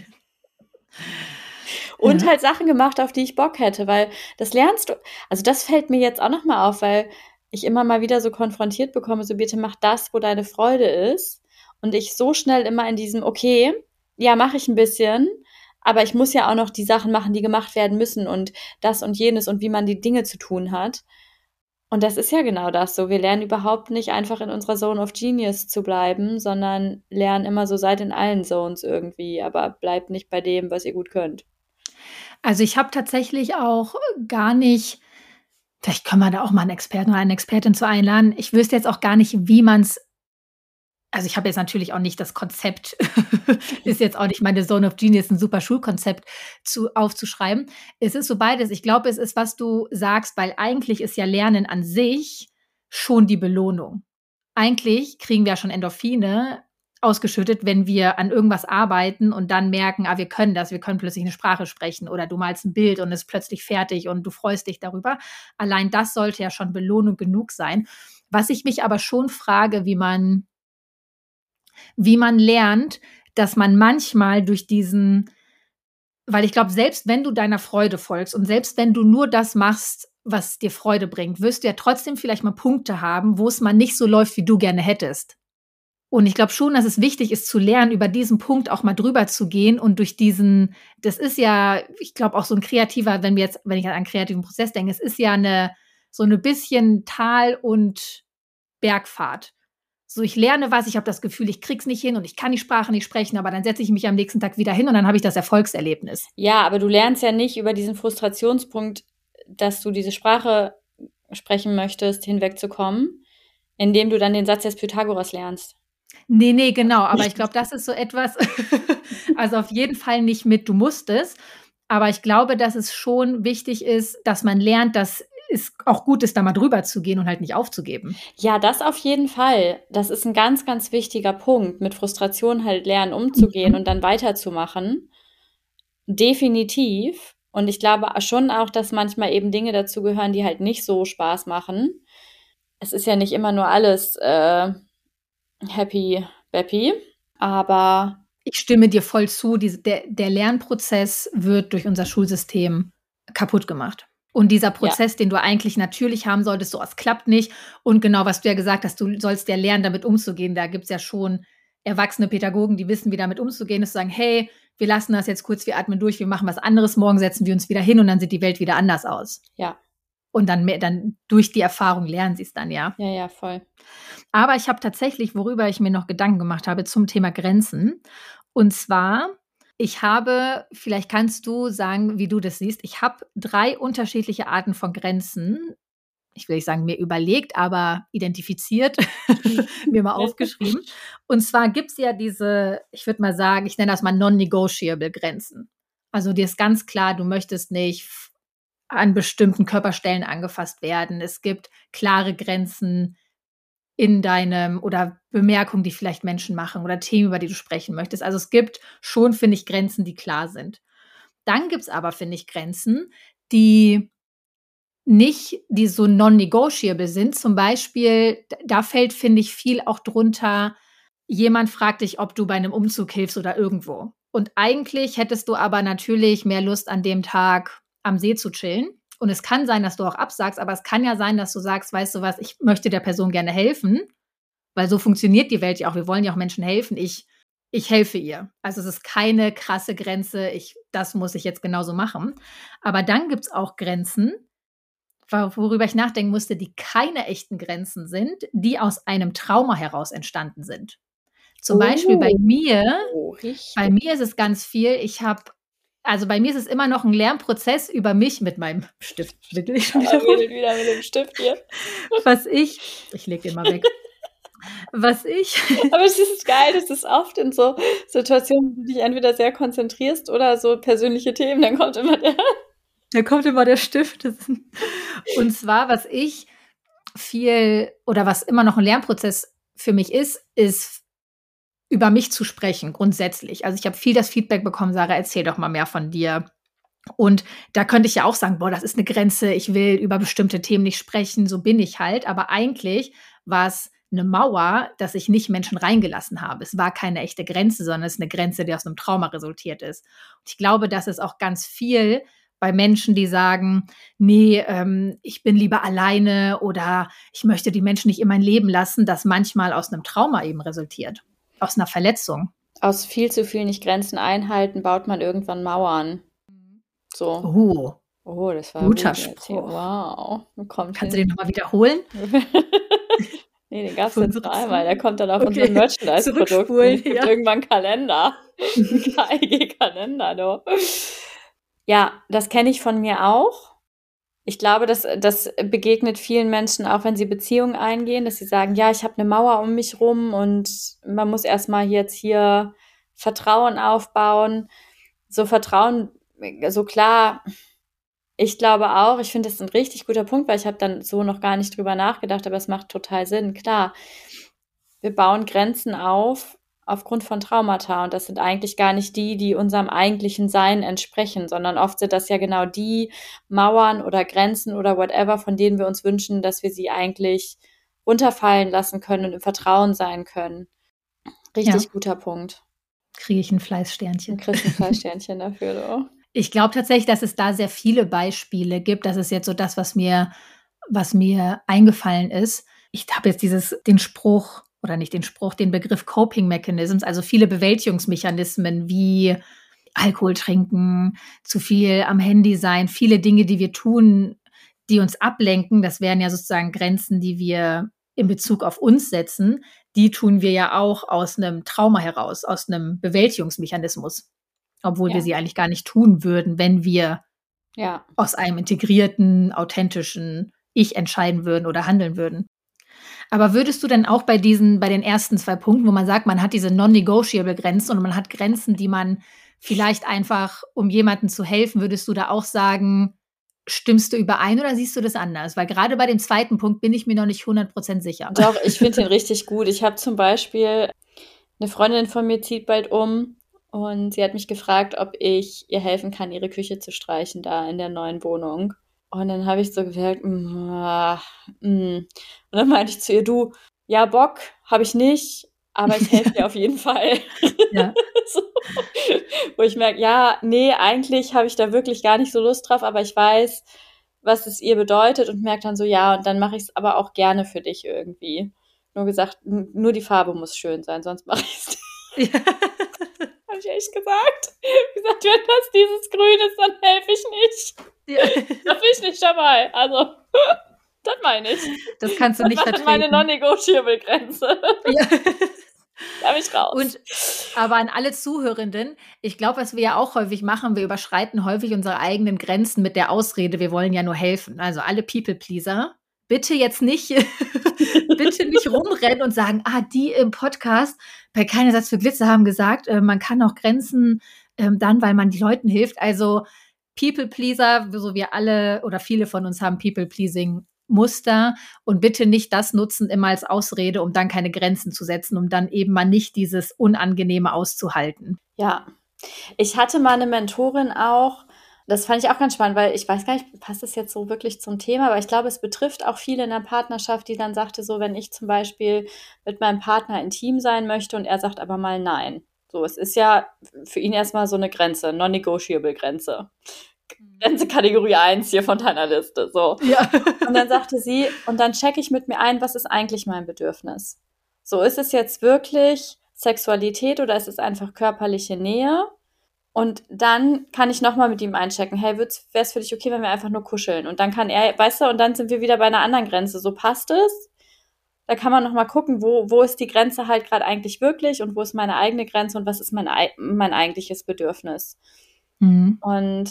Und
Ja.
halt Sachen gemacht, auf die ich Bock hätte, weil das lernst du, also das fällt mir jetzt auch noch mal auf, weil ich immer mal wieder so konfrontiert bekomme, so bitte mach das, wo deine Freude ist. und ich so schnell immer in diesem, okay, ja, mache ich ein bisschen, aber ich muss ja auch noch die Sachen machen, die gemacht werden müssen und das und jenes und wie man die Dinge zu tun hat. Und das ist ja genau das so. Wir lernen überhaupt nicht einfach in unserer Zone of Genius zu bleiben, sondern lernen immer so, seid in allen Zones irgendwie, aber bleibt nicht bei dem, was ihr gut könnt.
Also ich habe tatsächlich auch gar nicht, vielleicht können wir da auch mal einen Experten oder eine Expertin zu einladen. Ich wüsste jetzt auch gar nicht, wie man es, also ich habe jetzt natürlich auch nicht das Konzept, ist jetzt auch nicht meine Zone of Genius, ein super Schulkonzept aufzuschreiben. Es ist so beides. Ich glaube, es ist, was du sagst, weil eigentlich ist ja Lernen an sich schon die Belohnung. Eigentlich kriegen wir ja schon Endorphine ausgeschüttet, wenn wir an irgendwas arbeiten und dann merken, wir können das, wir können plötzlich eine Sprache sprechen oder du malst ein Bild und es ist plötzlich fertig und du freust dich darüber. Allein das sollte ja schon Belohnung genug sein. Was ich mich aber schon frage, wie man lernt, dass man manchmal durch diesen, weil ich glaube, selbst wenn du deiner Freude folgst und selbst wenn du nur das machst, was dir Freude bringt, wirst du ja trotzdem vielleicht mal Punkte haben, wo es mal nicht so läuft, wie du gerne hättest. Und ich glaube schon, dass es wichtig ist zu lernen, über diesen Punkt auch mal drüber zu gehen und durch diesen, das ist ja, ich glaube auch so ein kreativer, wenn ich an einen kreativen Prozess denke, es ist ja so eine bisschen Tal- und Bergfahrt. So, ich lerne was, ich habe das Gefühl, ich krieg's nicht hin und ich kann die Sprache nicht sprechen, aber dann setze ich mich am nächsten Tag wieder hin und dann habe ich das Erfolgserlebnis.
Ja, aber du lernst ja nicht über diesen Frustrationspunkt, dass du diese Sprache sprechen möchtest, hinwegzukommen, indem du dann den Satz des Pythagoras lernst.
Nee, genau, aber ich glaube, das ist so etwas, also auf jeden Fall nicht mit, du musst es, aber ich glaube, dass es schon wichtig ist, dass man lernt, dass es auch gut ist, da mal drüber zu gehen und halt nicht aufzugeben.
Ja, das auf jeden Fall. Das ist ein ganz, ganz wichtiger Punkt, mit Frustration halt lernen umzugehen und dann weiterzumachen. Definitiv. Und ich glaube schon auch, dass manchmal eben Dinge dazu gehören, die halt nicht so Spaß machen. Es ist ja nicht immer nur alles happy, beppy, aber
Ich stimme dir voll zu, der Lernprozess wird durch unser Schulsystem kaputt gemacht. Und dieser Prozess, den du eigentlich natürlich haben solltest, so es klappt nicht. Und genau, was du ja gesagt hast, du sollst ja lernen, damit umzugehen. Da gibt es ja schon erwachsene Pädagogen, die wissen, wie damit umzugehen, ist zu sagen, hey, wir lassen das jetzt kurz, wir atmen durch, wir machen was anderes, morgen setzen wir uns wieder hin und dann sieht die Welt wieder anders aus.
Ja.
Und dann durch die Erfahrung lernen sie es dann, ja.
Ja, voll.
Aber ich habe tatsächlich, worüber ich mir noch Gedanken gemacht habe, zum Thema Grenzen. Und zwar, vielleicht kannst du sagen, wie du das siehst, ich habe 3 unterschiedliche Arten von Grenzen, ich will nicht sagen, mir überlegt, aber identifiziert, mir mal aufgeschrieben. Und zwar gibt es ja diese, ich würde mal sagen, ich nenne das mal non-negotiable Grenzen. Also dir ist ganz klar, du möchtest nicht an bestimmten Körperstellen angefasst werden. Es gibt klare Grenzen in deinem oder Bemerkungen, die vielleicht Menschen machen oder Themen, über die du sprechen möchtest. Also es gibt schon, finde ich, Grenzen, die klar sind. Dann gibt es aber, finde ich, Grenzen, die so non-negotiable sind. Zum Beispiel, da fällt, finde ich, viel auch drunter, jemand fragt dich, ob du bei einem Umzug hilfst oder irgendwo. Und eigentlich hättest du aber natürlich mehr Lust, an dem Tag am See zu chillen. Und es kann sein, dass du auch absagst, aber es kann ja sein, dass du sagst, weißt du was, ich möchte der Person gerne helfen, weil so funktioniert die Welt ja auch. Wir wollen ja auch Menschen helfen. Ich helfe ihr. Also es ist keine krasse Grenze, das muss ich jetzt genauso machen. Aber dann gibt es auch Grenzen, worüber ich nachdenken musste, die keine echten Grenzen sind, die aus einem Trauma heraus entstanden sind. Zum Beispiel bei mir ist es ganz viel, also bei mir ist es immer noch ein Lernprozess über mich mit meinem Stift. Wieder
mit dem Stift hier.
Ich leg den mal weg. Aber es
ist geil, das ist oft in so Situationen, wo du dich entweder sehr konzentrierst oder so persönliche Themen, dann kommt immer
der Stift. Und zwar, was immer noch ein Lernprozess für mich ist über mich zu sprechen, grundsätzlich. Also ich habe viel das Feedback bekommen, Sarah, erzähl doch mal mehr von dir. Und da könnte ich ja auch sagen, das ist eine Grenze, ich will über bestimmte Themen nicht sprechen, so bin ich halt. Aber eigentlich war es eine Mauer, dass ich nicht Menschen reingelassen habe. Es war keine echte Grenze, sondern es ist eine Grenze, die aus einem Trauma resultiert ist. Und ich glaube, das ist auch ganz viel bei Menschen, die sagen, nee, ich bin lieber alleine oder ich möchte die Menschen nicht in mein Leben lassen, das manchmal aus einem Trauma eben resultiert. aus einer Verletzung.
Aus viel zu viel nicht Grenzen einhalten, baut man irgendwann Mauern. So. Oh, das war
guter
gut jetzt hier.
Spruch.
Wow.
Kannst du den nochmal wiederholen?
Nee, den gab es
Für
jetzt
unsere
dreimal. Der kommt dann auf
Okay.
unseren Merchandise-Produkten.
Zurückspulen,
Es gibt
ja.
irgendwann einen Kalender. Ein KIG-Kalender, du. Ja, das kenne ich von mir auch. Ich glaube, das begegnet vielen Menschen auch, wenn sie Beziehungen eingehen, dass sie sagen, ja, ich habe eine Mauer um mich rum und man muss erstmal jetzt hier Vertrauen aufbauen. So Vertrauen, so klar, ich glaube auch, ich finde das ein richtig guter Punkt, weil ich habe dann so noch gar nicht drüber nachgedacht, aber es macht total Sinn. Klar, wir bauen Grenzen aufgrund von Traumata und das sind eigentlich gar nicht die unserem eigentlichen Sein entsprechen, sondern oft sind das ja genau die Mauern oder Grenzen oder whatever, von denen wir uns wünschen, dass wir sie eigentlich runterfallen lassen können und im Vertrauen sein können. Richtig guter Punkt.
Kriege ich ein Fleißsternchen.
Du kriegst ein Fleißsternchen dafür, du.
Ich glaube tatsächlich, dass es da sehr viele Beispiele gibt. Das ist jetzt so das, was mir eingefallen ist. Ich habe jetzt den Begriff Coping Mechanisms, also viele Bewältigungsmechanismen wie Alkohol trinken, zu viel am Handy sein, viele Dinge, die wir tun, die uns ablenken. Das wären ja sozusagen Grenzen, die wir in Bezug auf uns setzen. Die tun wir ja auch aus einem Trauma heraus, aus einem Bewältigungsmechanismus. Obwohl wir sie eigentlich gar nicht tun würden, wenn wir aus einem integrierten, authentischen Ich entscheiden würden oder handeln würden. Aber würdest du denn auch bei den ersten 2 Punkten, wo man sagt, man hat diese non-negotiable Grenzen und man hat Grenzen, die man vielleicht einfach, um jemandem zu helfen, würdest du da auch sagen, stimmst du überein oder siehst du das anders? Weil gerade bei dem 2. Punkt bin ich mir noch nicht 100% sicher.
Doch, ich finde den richtig gut. Ich habe zum Beispiel, eine Freundin von mir zieht bald um und sie hat mich gefragt, ob ich ihr helfen kann, ihre Küche zu streichen da in der neuen Wohnung. Und dann habe ich so gesagt, Und dann meinte ich zu ihr, du, ja, Bock habe ich nicht, aber ich helfe dir auf jeden Fall.
Ja.
So. Wo ich merke, ja, nee, eigentlich habe ich da wirklich gar nicht so Lust drauf, aber ich weiß, was es ihr bedeutet und merke dann so, ja, und dann mache ich es aber auch gerne für dich irgendwie. Nur gesagt, nur die Farbe muss schön sein, sonst mache ich es nicht.
Ja.
Habe ich echt gesagt. Gesagt, wenn das dieses Grün ist, dann helfe ich nicht.
Ja.
Da bin ich nicht dabei. Also, das meine ich.
Das kannst du nicht vertreten.
Das ist meine non-negotiable Grenze.
Ja.
Da bin ich raus.
Aber an alle Zuhörenden, ich glaube, was wir ja auch häufig machen, wir überschreiten häufig unsere eigenen Grenzen mit der Ausrede, wir wollen ja nur helfen. Also alle People-Pleaser, bitte jetzt nicht, bitte nicht rumrennen und sagen, die im Podcast bei Kein Ersatz für Glitzer haben gesagt, man kann auch Grenzen dann, weil man die Leuten hilft. Also People-Pleaser, so wir alle oder viele von uns haben People-Pleasing-Muster und bitte nicht das nutzen immer als Ausrede, um dann keine Grenzen zu setzen, um dann eben mal nicht dieses Unangenehme auszuhalten.
Ja, ich hatte mal eine Mentorin auch, das fand ich auch ganz spannend, weil ich weiß gar nicht, passt das jetzt so wirklich zum Thema, aber ich glaube, es betrifft auch viele in der Partnerschaft, die dann sagte, so wenn ich zum Beispiel mit meinem Partner intim sein möchte und er sagt aber mal nein. So, es ist ja für ihn erstmal so eine Grenze, non-negotiable Grenze. Grenze Kategorie 1 hier von deiner Liste. So.
Ja.
Und dann sagte sie, und dann checke ich mit mir ein, was ist eigentlich mein Bedürfnis? So, ist es jetzt wirklich Sexualität oder ist es einfach körperliche Nähe? Und dann kann ich nochmal mit ihm einchecken, hey, wäre es für dich okay, wenn wir einfach nur kuscheln? Und dann kann er, weißt du, und dann sind wir wieder bei einer anderen Grenze. So, passt es? Da kann man nochmal gucken, wo ist die Grenze halt gerade eigentlich wirklich und wo ist meine eigene Grenze und was ist mein eigentliches Bedürfnis.
Mhm.
Und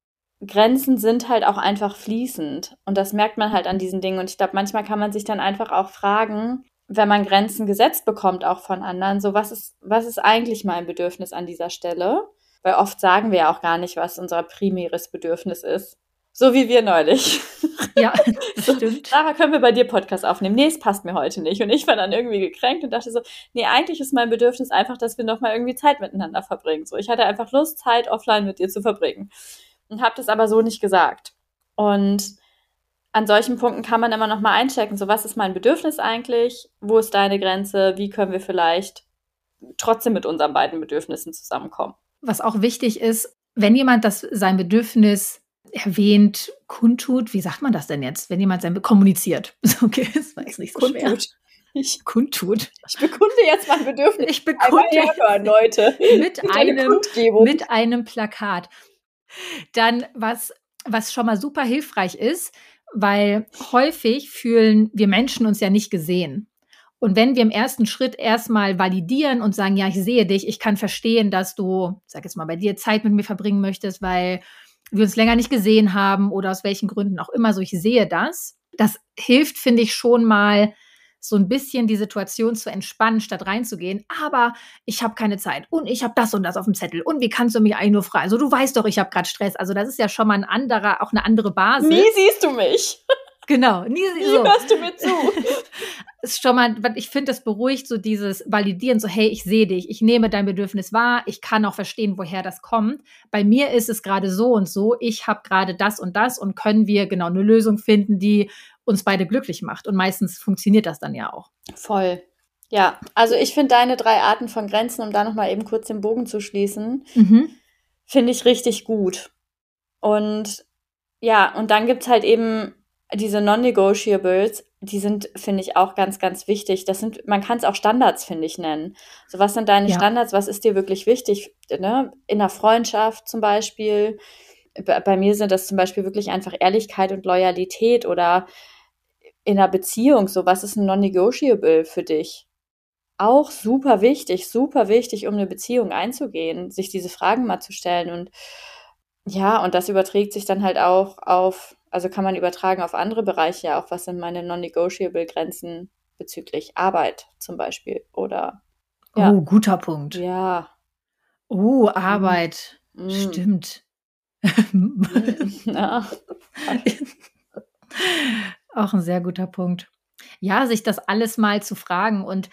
Grenzen sind halt auch einfach fließend und das merkt man halt an diesen Dingen und ich glaube, manchmal kann man sich dann einfach auch fragen, wenn man Grenzen gesetzt bekommt, auch von anderen, so was ist eigentlich mein Bedürfnis an dieser Stelle? Weil oft sagen wir ja auch gar nicht, was unser primäres Bedürfnis ist. So wie wir neulich.
Ja, das stimmt.
Sarah, können wir bei dir Podcast aufnehmen? Nee, es passt mir heute nicht. Und ich war dann irgendwie gekränkt und dachte so, nee, eigentlich ist mein Bedürfnis einfach, dass wir nochmal irgendwie Zeit miteinander verbringen. So, ich hatte einfach Lust, Zeit offline mit dir zu verbringen. Und habe das aber so nicht gesagt. Und an solchen Punkten kann man immer nochmal einchecken, so was ist mein Bedürfnis eigentlich? Wo ist deine Grenze? Wie können wir vielleicht trotzdem mit unseren beiden Bedürfnissen zusammenkommen?
Was auch wichtig ist, wenn jemand sein Bedürfnis erwähnt, kundtut, wie sagt man das denn jetzt? Wenn jemand kommuniziert. Okay, das war jetzt nicht so schwer. kundtut.
Ich bekunde jetzt mein Bedürfnis.
Ich bekunde
herhören, Leute.
mit einem Plakat. Dann, was schon mal super hilfreich ist, weil häufig fühlen wir Menschen uns ja nicht gesehen. Und wenn wir im ersten Schritt erstmal validieren und sagen, ja, ich sehe dich, ich kann verstehen, dass du, sag jetzt mal, bei dir Zeit mit mir verbringen möchtest, weil wir uns länger nicht gesehen haben oder aus welchen Gründen auch immer, so ich sehe das. Das hilft, finde ich, schon mal so ein bisschen die Situation zu entspannen, statt reinzugehen. Aber ich habe keine Zeit und ich habe das und das auf dem Zettel und wie kannst du mich eigentlich nur fragen? Also du weißt doch, ich habe gerade Stress. Also das ist ja schon mal auch eine andere Basis.
Nie siehst du mich.
Genau,
nie hörst du mir zu.
Ist schon mal, ich finde, das beruhigt so dieses Validieren, so hey, ich sehe dich, ich nehme dein Bedürfnis wahr, ich kann auch verstehen, woher das kommt. Bei mir ist es gerade so und so, ich habe gerade das und können wir genau eine Lösung finden, die uns beide glücklich macht. Und meistens funktioniert das dann ja auch.
Voll. Ja, also ich finde deine 3 Arten von Grenzen, um da nochmal eben kurz den Bogen zu schließen, finde ich richtig gut. Und ja, und dann gibt's halt eben diese Non-Negotiables, die sind, finde ich, auch ganz, ganz wichtig. Man kann es auch Standards, finde ich, nennen. So, was sind deine Standards? Was ist dir wirklich wichtig? Ne? In einer Freundschaft zum Beispiel. Bei mir sind das zum Beispiel wirklich einfach Ehrlichkeit und Loyalität oder in einer Beziehung. So, was ist ein Non-Negotiable für dich? Auch super wichtig, um eine Beziehung einzugehen, sich diese Fragen mal zu stellen. Und ja, und das überträgt sich dann halt auch also kann man übertragen auf andere Bereiche ja auch. Was sind meine Non-Negotiable-Grenzen bezüglich Arbeit zum Beispiel? Oder ja.
Oh, guter Punkt.
Ja.
Oh, Arbeit. Stimmt.
Ja.
Auch ein sehr guter Punkt. Ja, sich das alles mal zu fragen und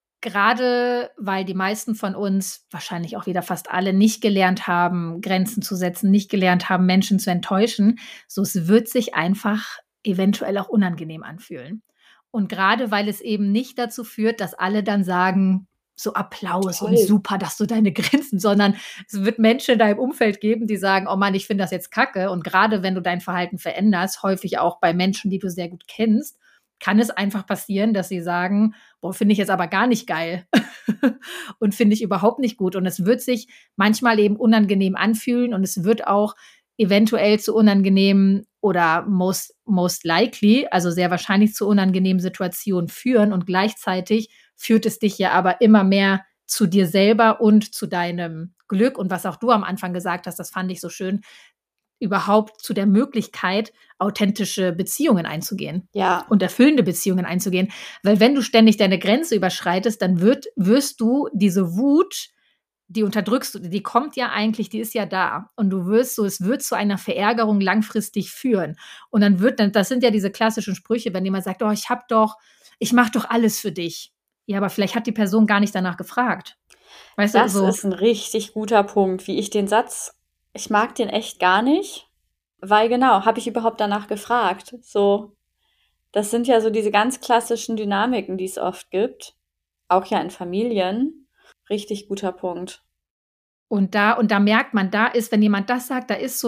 gerade weil die meisten von uns, wahrscheinlich auch wieder fast alle, nicht gelernt haben, Grenzen zu setzen, nicht gelernt haben, Menschen zu enttäuschen, so es wird sich einfach eventuell auch unangenehm anfühlen. Und gerade weil es eben nicht dazu führt, dass alle dann sagen, so Applaus und super, dass du deine Grenzen, sondern es wird Menschen in deinem Umfeld geben, die sagen, oh Mann, ich finde das jetzt kacke. Und gerade wenn du dein Verhalten veränderst, häufig auch bei Menschen, die du sehr gut kennst, kann es einfach passieren, dass sie sagen, boah, finde ich jetzt aber gar nicht geil und finde ich überhaupt nicht gut. Und es wird sich manchmal eben unangenehm anfühlen und es wird auch eventuell zu unangenehmen oder most likely, also sehr wahrscheinlich zu unangenehmen Situationen führen. Und gleichzeitig führt es dich ja aber immer mehr zu dir selber und zu deinem Glück. Und was auch du am Anfang gesagt hast, das fand ich so schön, überhaupt zu der Möglichkeit, authentische Beziehungen einzugehen.
Ja.
Und erfüllende Beziehungen einzugehen. Weil wenn du ständig deine Grenze überschreitest, dann wirst du diese Wut, die unterdrückst du, die kommt ja eigentlich, die ist ja da. Und es wird zu einer Verärgerung langfristig führen. Und das sind ja diese klassischen Sprüche, wenn jemand sagt, oh, ich mach doch alles für dich. Ja, aber vielleicht hat die Person gar nicht danach gefragt. Weißt du,
das ist ein richtig guter Punkt, wie ich den Satz, ich mag den echt gar nicht, weil genau, habe ich überhaupt danach gefragt. So, das sind ja so diese ganz klassischen Dynamiken, die es oft gibt, auch ja in Familien. Richtig guter Punkt.
Und da merkt man, da ist, wenn jemand das sagt, da ist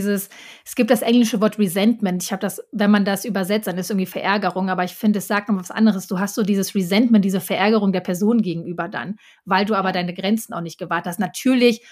es gibt das englische Wort Resentment. Wenn man das übersetzt, dann ist irgendwie Verärgerung, aber ich finde, es sagt noch was anderes. Du hast so dieses Resentment, diese Verärgerung der Person gegenüber dann, weil du aber deine Grenzen auch nicht gewahrt hast. Natürlich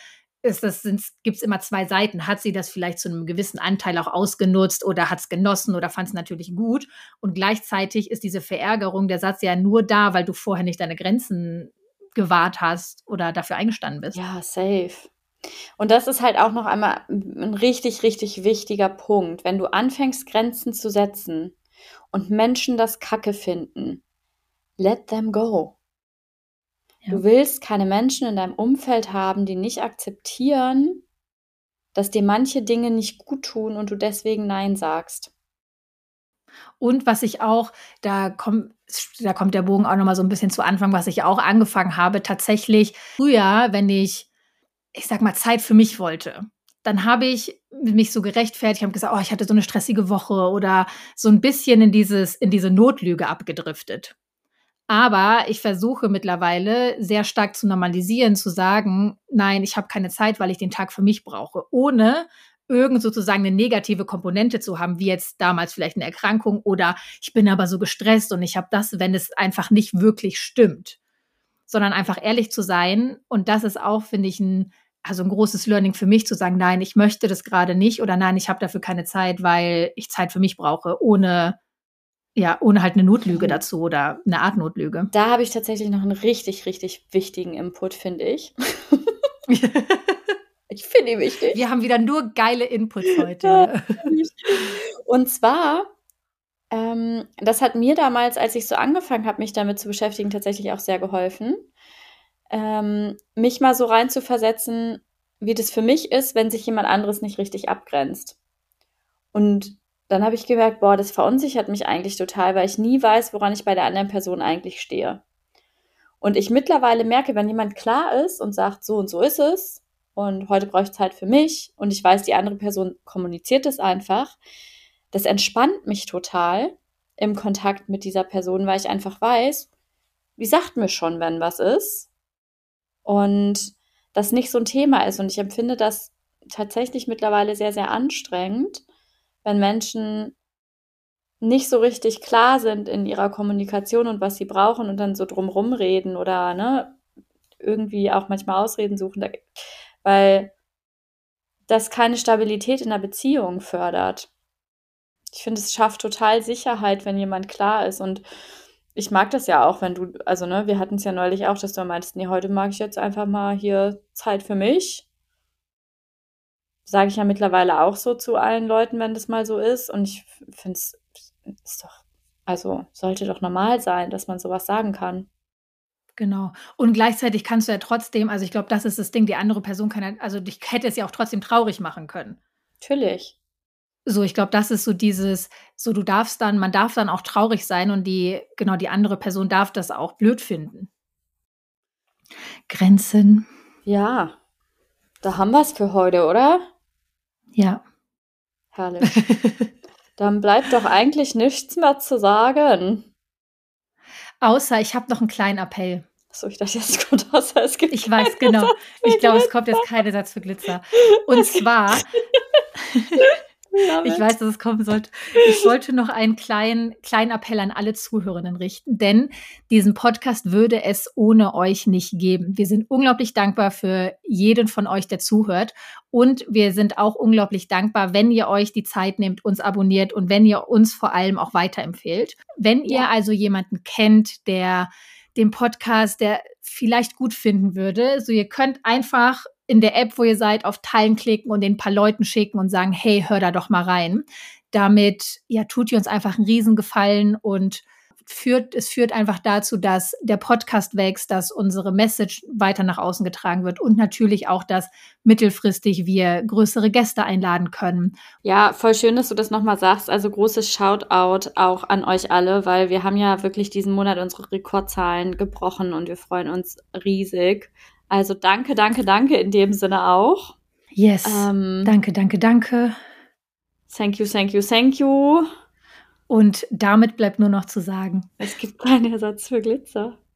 gibt es immer 2 Seiten. Hat sie das vielleicht zu einem gewissen Anteil auch ausgenutzt oder hat es genossen oder fand es natürlich gut? Und gleichzeitig ist diese Verärgerung, der Satz ja nur da, weil du vorher nicht deine Grenzen gewahrt hast oder dafür eingestanden bist.
Ja, safe. Und das ist halt auch noch einmal ein richtig, richtig wichtiger Punkt. Wenn du anfängst, Grenzen zu setzen und Menschen das Kacke finden, let them go. Ja. Du willst keine Menschen in deinem Umfeld haben, die nicht akzeptieren, dass dir manche Dinge nicht gut tun und du deswegen Nein sagst.
Und was ich auch, da kommt der Bogen auch nochmal so ein bisschen zu Anfang, was ich auch angefangen habe, tatsächlich früher, wenn ich sag mal, Zeit für mich wollte, dann habe ich mich so gerechtfertigt, habe gesagt, oh, ich hatte so eine stressige Woche oder so ein bisschen in diese Notlüge abgedriftet. Aber ich versuche mittlerweile sehr stark zu normalisieren, zu sagen, nein, ich habe keine Zeit, weil ich den Tag für mich brauche, ohne irgend sozusagen eine negative Komponente zu haben, wie jetzt damals vielleicht eine Erkrankung oder ich bin aber so gestresst und ich habe das, wenn es einfach nicht wirklich stimmt, sondern einfach ehrlich zu sein. Und das ist auch, finde ich, ein großes Learning für mich, zu sagen, nein, ich möchte das gerade nicht oder nein, ich habe dafür keine Zeit, weil ich Zeit für mich brauche, ohne halt eine Notlüge dazu oder eine Art Notlüge.
Da habe ich tatsächlich noch einen richtig, richtig wichtigen Input, finde ich. Ich finde ihn wichtig.
Wir haben wieder nur geile Inputs heute.
Und zwar, das hat mir damals, als ich so angefangen habe, mich damit zu beschäftigen, tatsächlich auch sehr geholfen, mich mal so rein zu versetzen, wie das für mich ist, wenn sich jemand anderes nicht richtig abgrenzt. Und dann habe ich gemerkt, boah, das verunsichert mich eigentlich total, weil ich nie weiß, woran ich bei der anderen Person eigentlich stehe. Und ich mittlerweile merke, wenn jemand klar ist und sagt, so und so ist es und heute brauche ich Zeit für mich und ich weiß, die andere Person kommuniziert es einfach, das entspannt mich total im Kontakt mit dieser Person, weil ich einfach weiß, die sagt mir schon, wenn was ist und das nicht so ein Thema ist. Und ich empfinde das tatsächlich mittlerweile sehr, sehr anstrengend, wenn Menschen nicht so richtig klar sind in ihrer Kommunikation und was sie brauchen und dann so drumrum reden oder irgendwie auch manchmal Ausreden suchen, weil das keine Stabilität in der Beziehung fördert. Ich finde, es schafft total Sicherheit, wenn jemand klar ist. Und ich mag das ja auch, wenn du, wir hatten es ja neulich auch, dass du meintest, nee, heute mag ich jetzt einfach mal hier Zeit für mich. Sage ich ja mittlerweile auch so zu allen Leuten, wenn das mal so ist. Und ich finde es ist doch, sollte doch normal sein, dass man sowas sagen kann.
Genau. Und gleichzeitig kannst du ja trotzdem, ich glaube, das ist das Ding, die andere Person dich hätte es ja auch trotzdem traurig machen können.
Natürlich.
So, ich glaube, das ist so dieses, so man darf dann auch traurig sein und die andere Person darf das auch blöd finden. Grenzen.
Ja, da haben wir es für heute, oder?
Ja.
Herrlich. Dann bleibt doch eigentlich nichts mehr zu sagen.
Außer, ich habe noch einen kleinen Appell.
Achso, ich dachte, jetzt kommt außer es gibt.
Ich weiß, genau. Ich glaube, es kommt jetzt kein Ersatz für Glitzer. Und zwar, ich weiß, dass es kommen sollte. Ich wollte noch einen kleinen Appell an alle Zuhörerinnen richten, denn diesen Podcast würde es ohne euch nicht geben. Wir sind unglaublich dankbar für jeden von euch, der zuhört. Und wir sind auch unglaublich dankbar, wenn ihr euch die Zeit nehmt, uns abonniert und wenn ihr uns vor allem auch weiterempfehlt. Wenn ihr also jemanden kennt, der den Podcast, der vielleicht gut finden würde, so ihr könnt einfach in der App, wo ihr seid, auf Teilen klicken und den ein paar Leuten schicken und sagen, hey, hör da doch mal rein. Damit tut ihr uns einfach einen Riesengefallen und es führt einfach dazu, dass der Podcast wächst, dass unsere Message weiter nach außen getragen wird und natürlich auch, dass mittelfristig wir größere Gäste einladen können.
Ja, voll schön, dass du das nochmal sagst. Also großes Shoutout auch an euch alle, weil wir haben ja wirklich diesen Monat unsere Rekordzahlen gebrochen und wir freuen uns riesig. Also danke, danke, danke in dem Sinne auch.
Yes, danke, danke, danke.
Thank you, thank you, thank you.
Und damit bleibt nur noch zu sagen,
es gibt keinen Ersatz für Glitzer.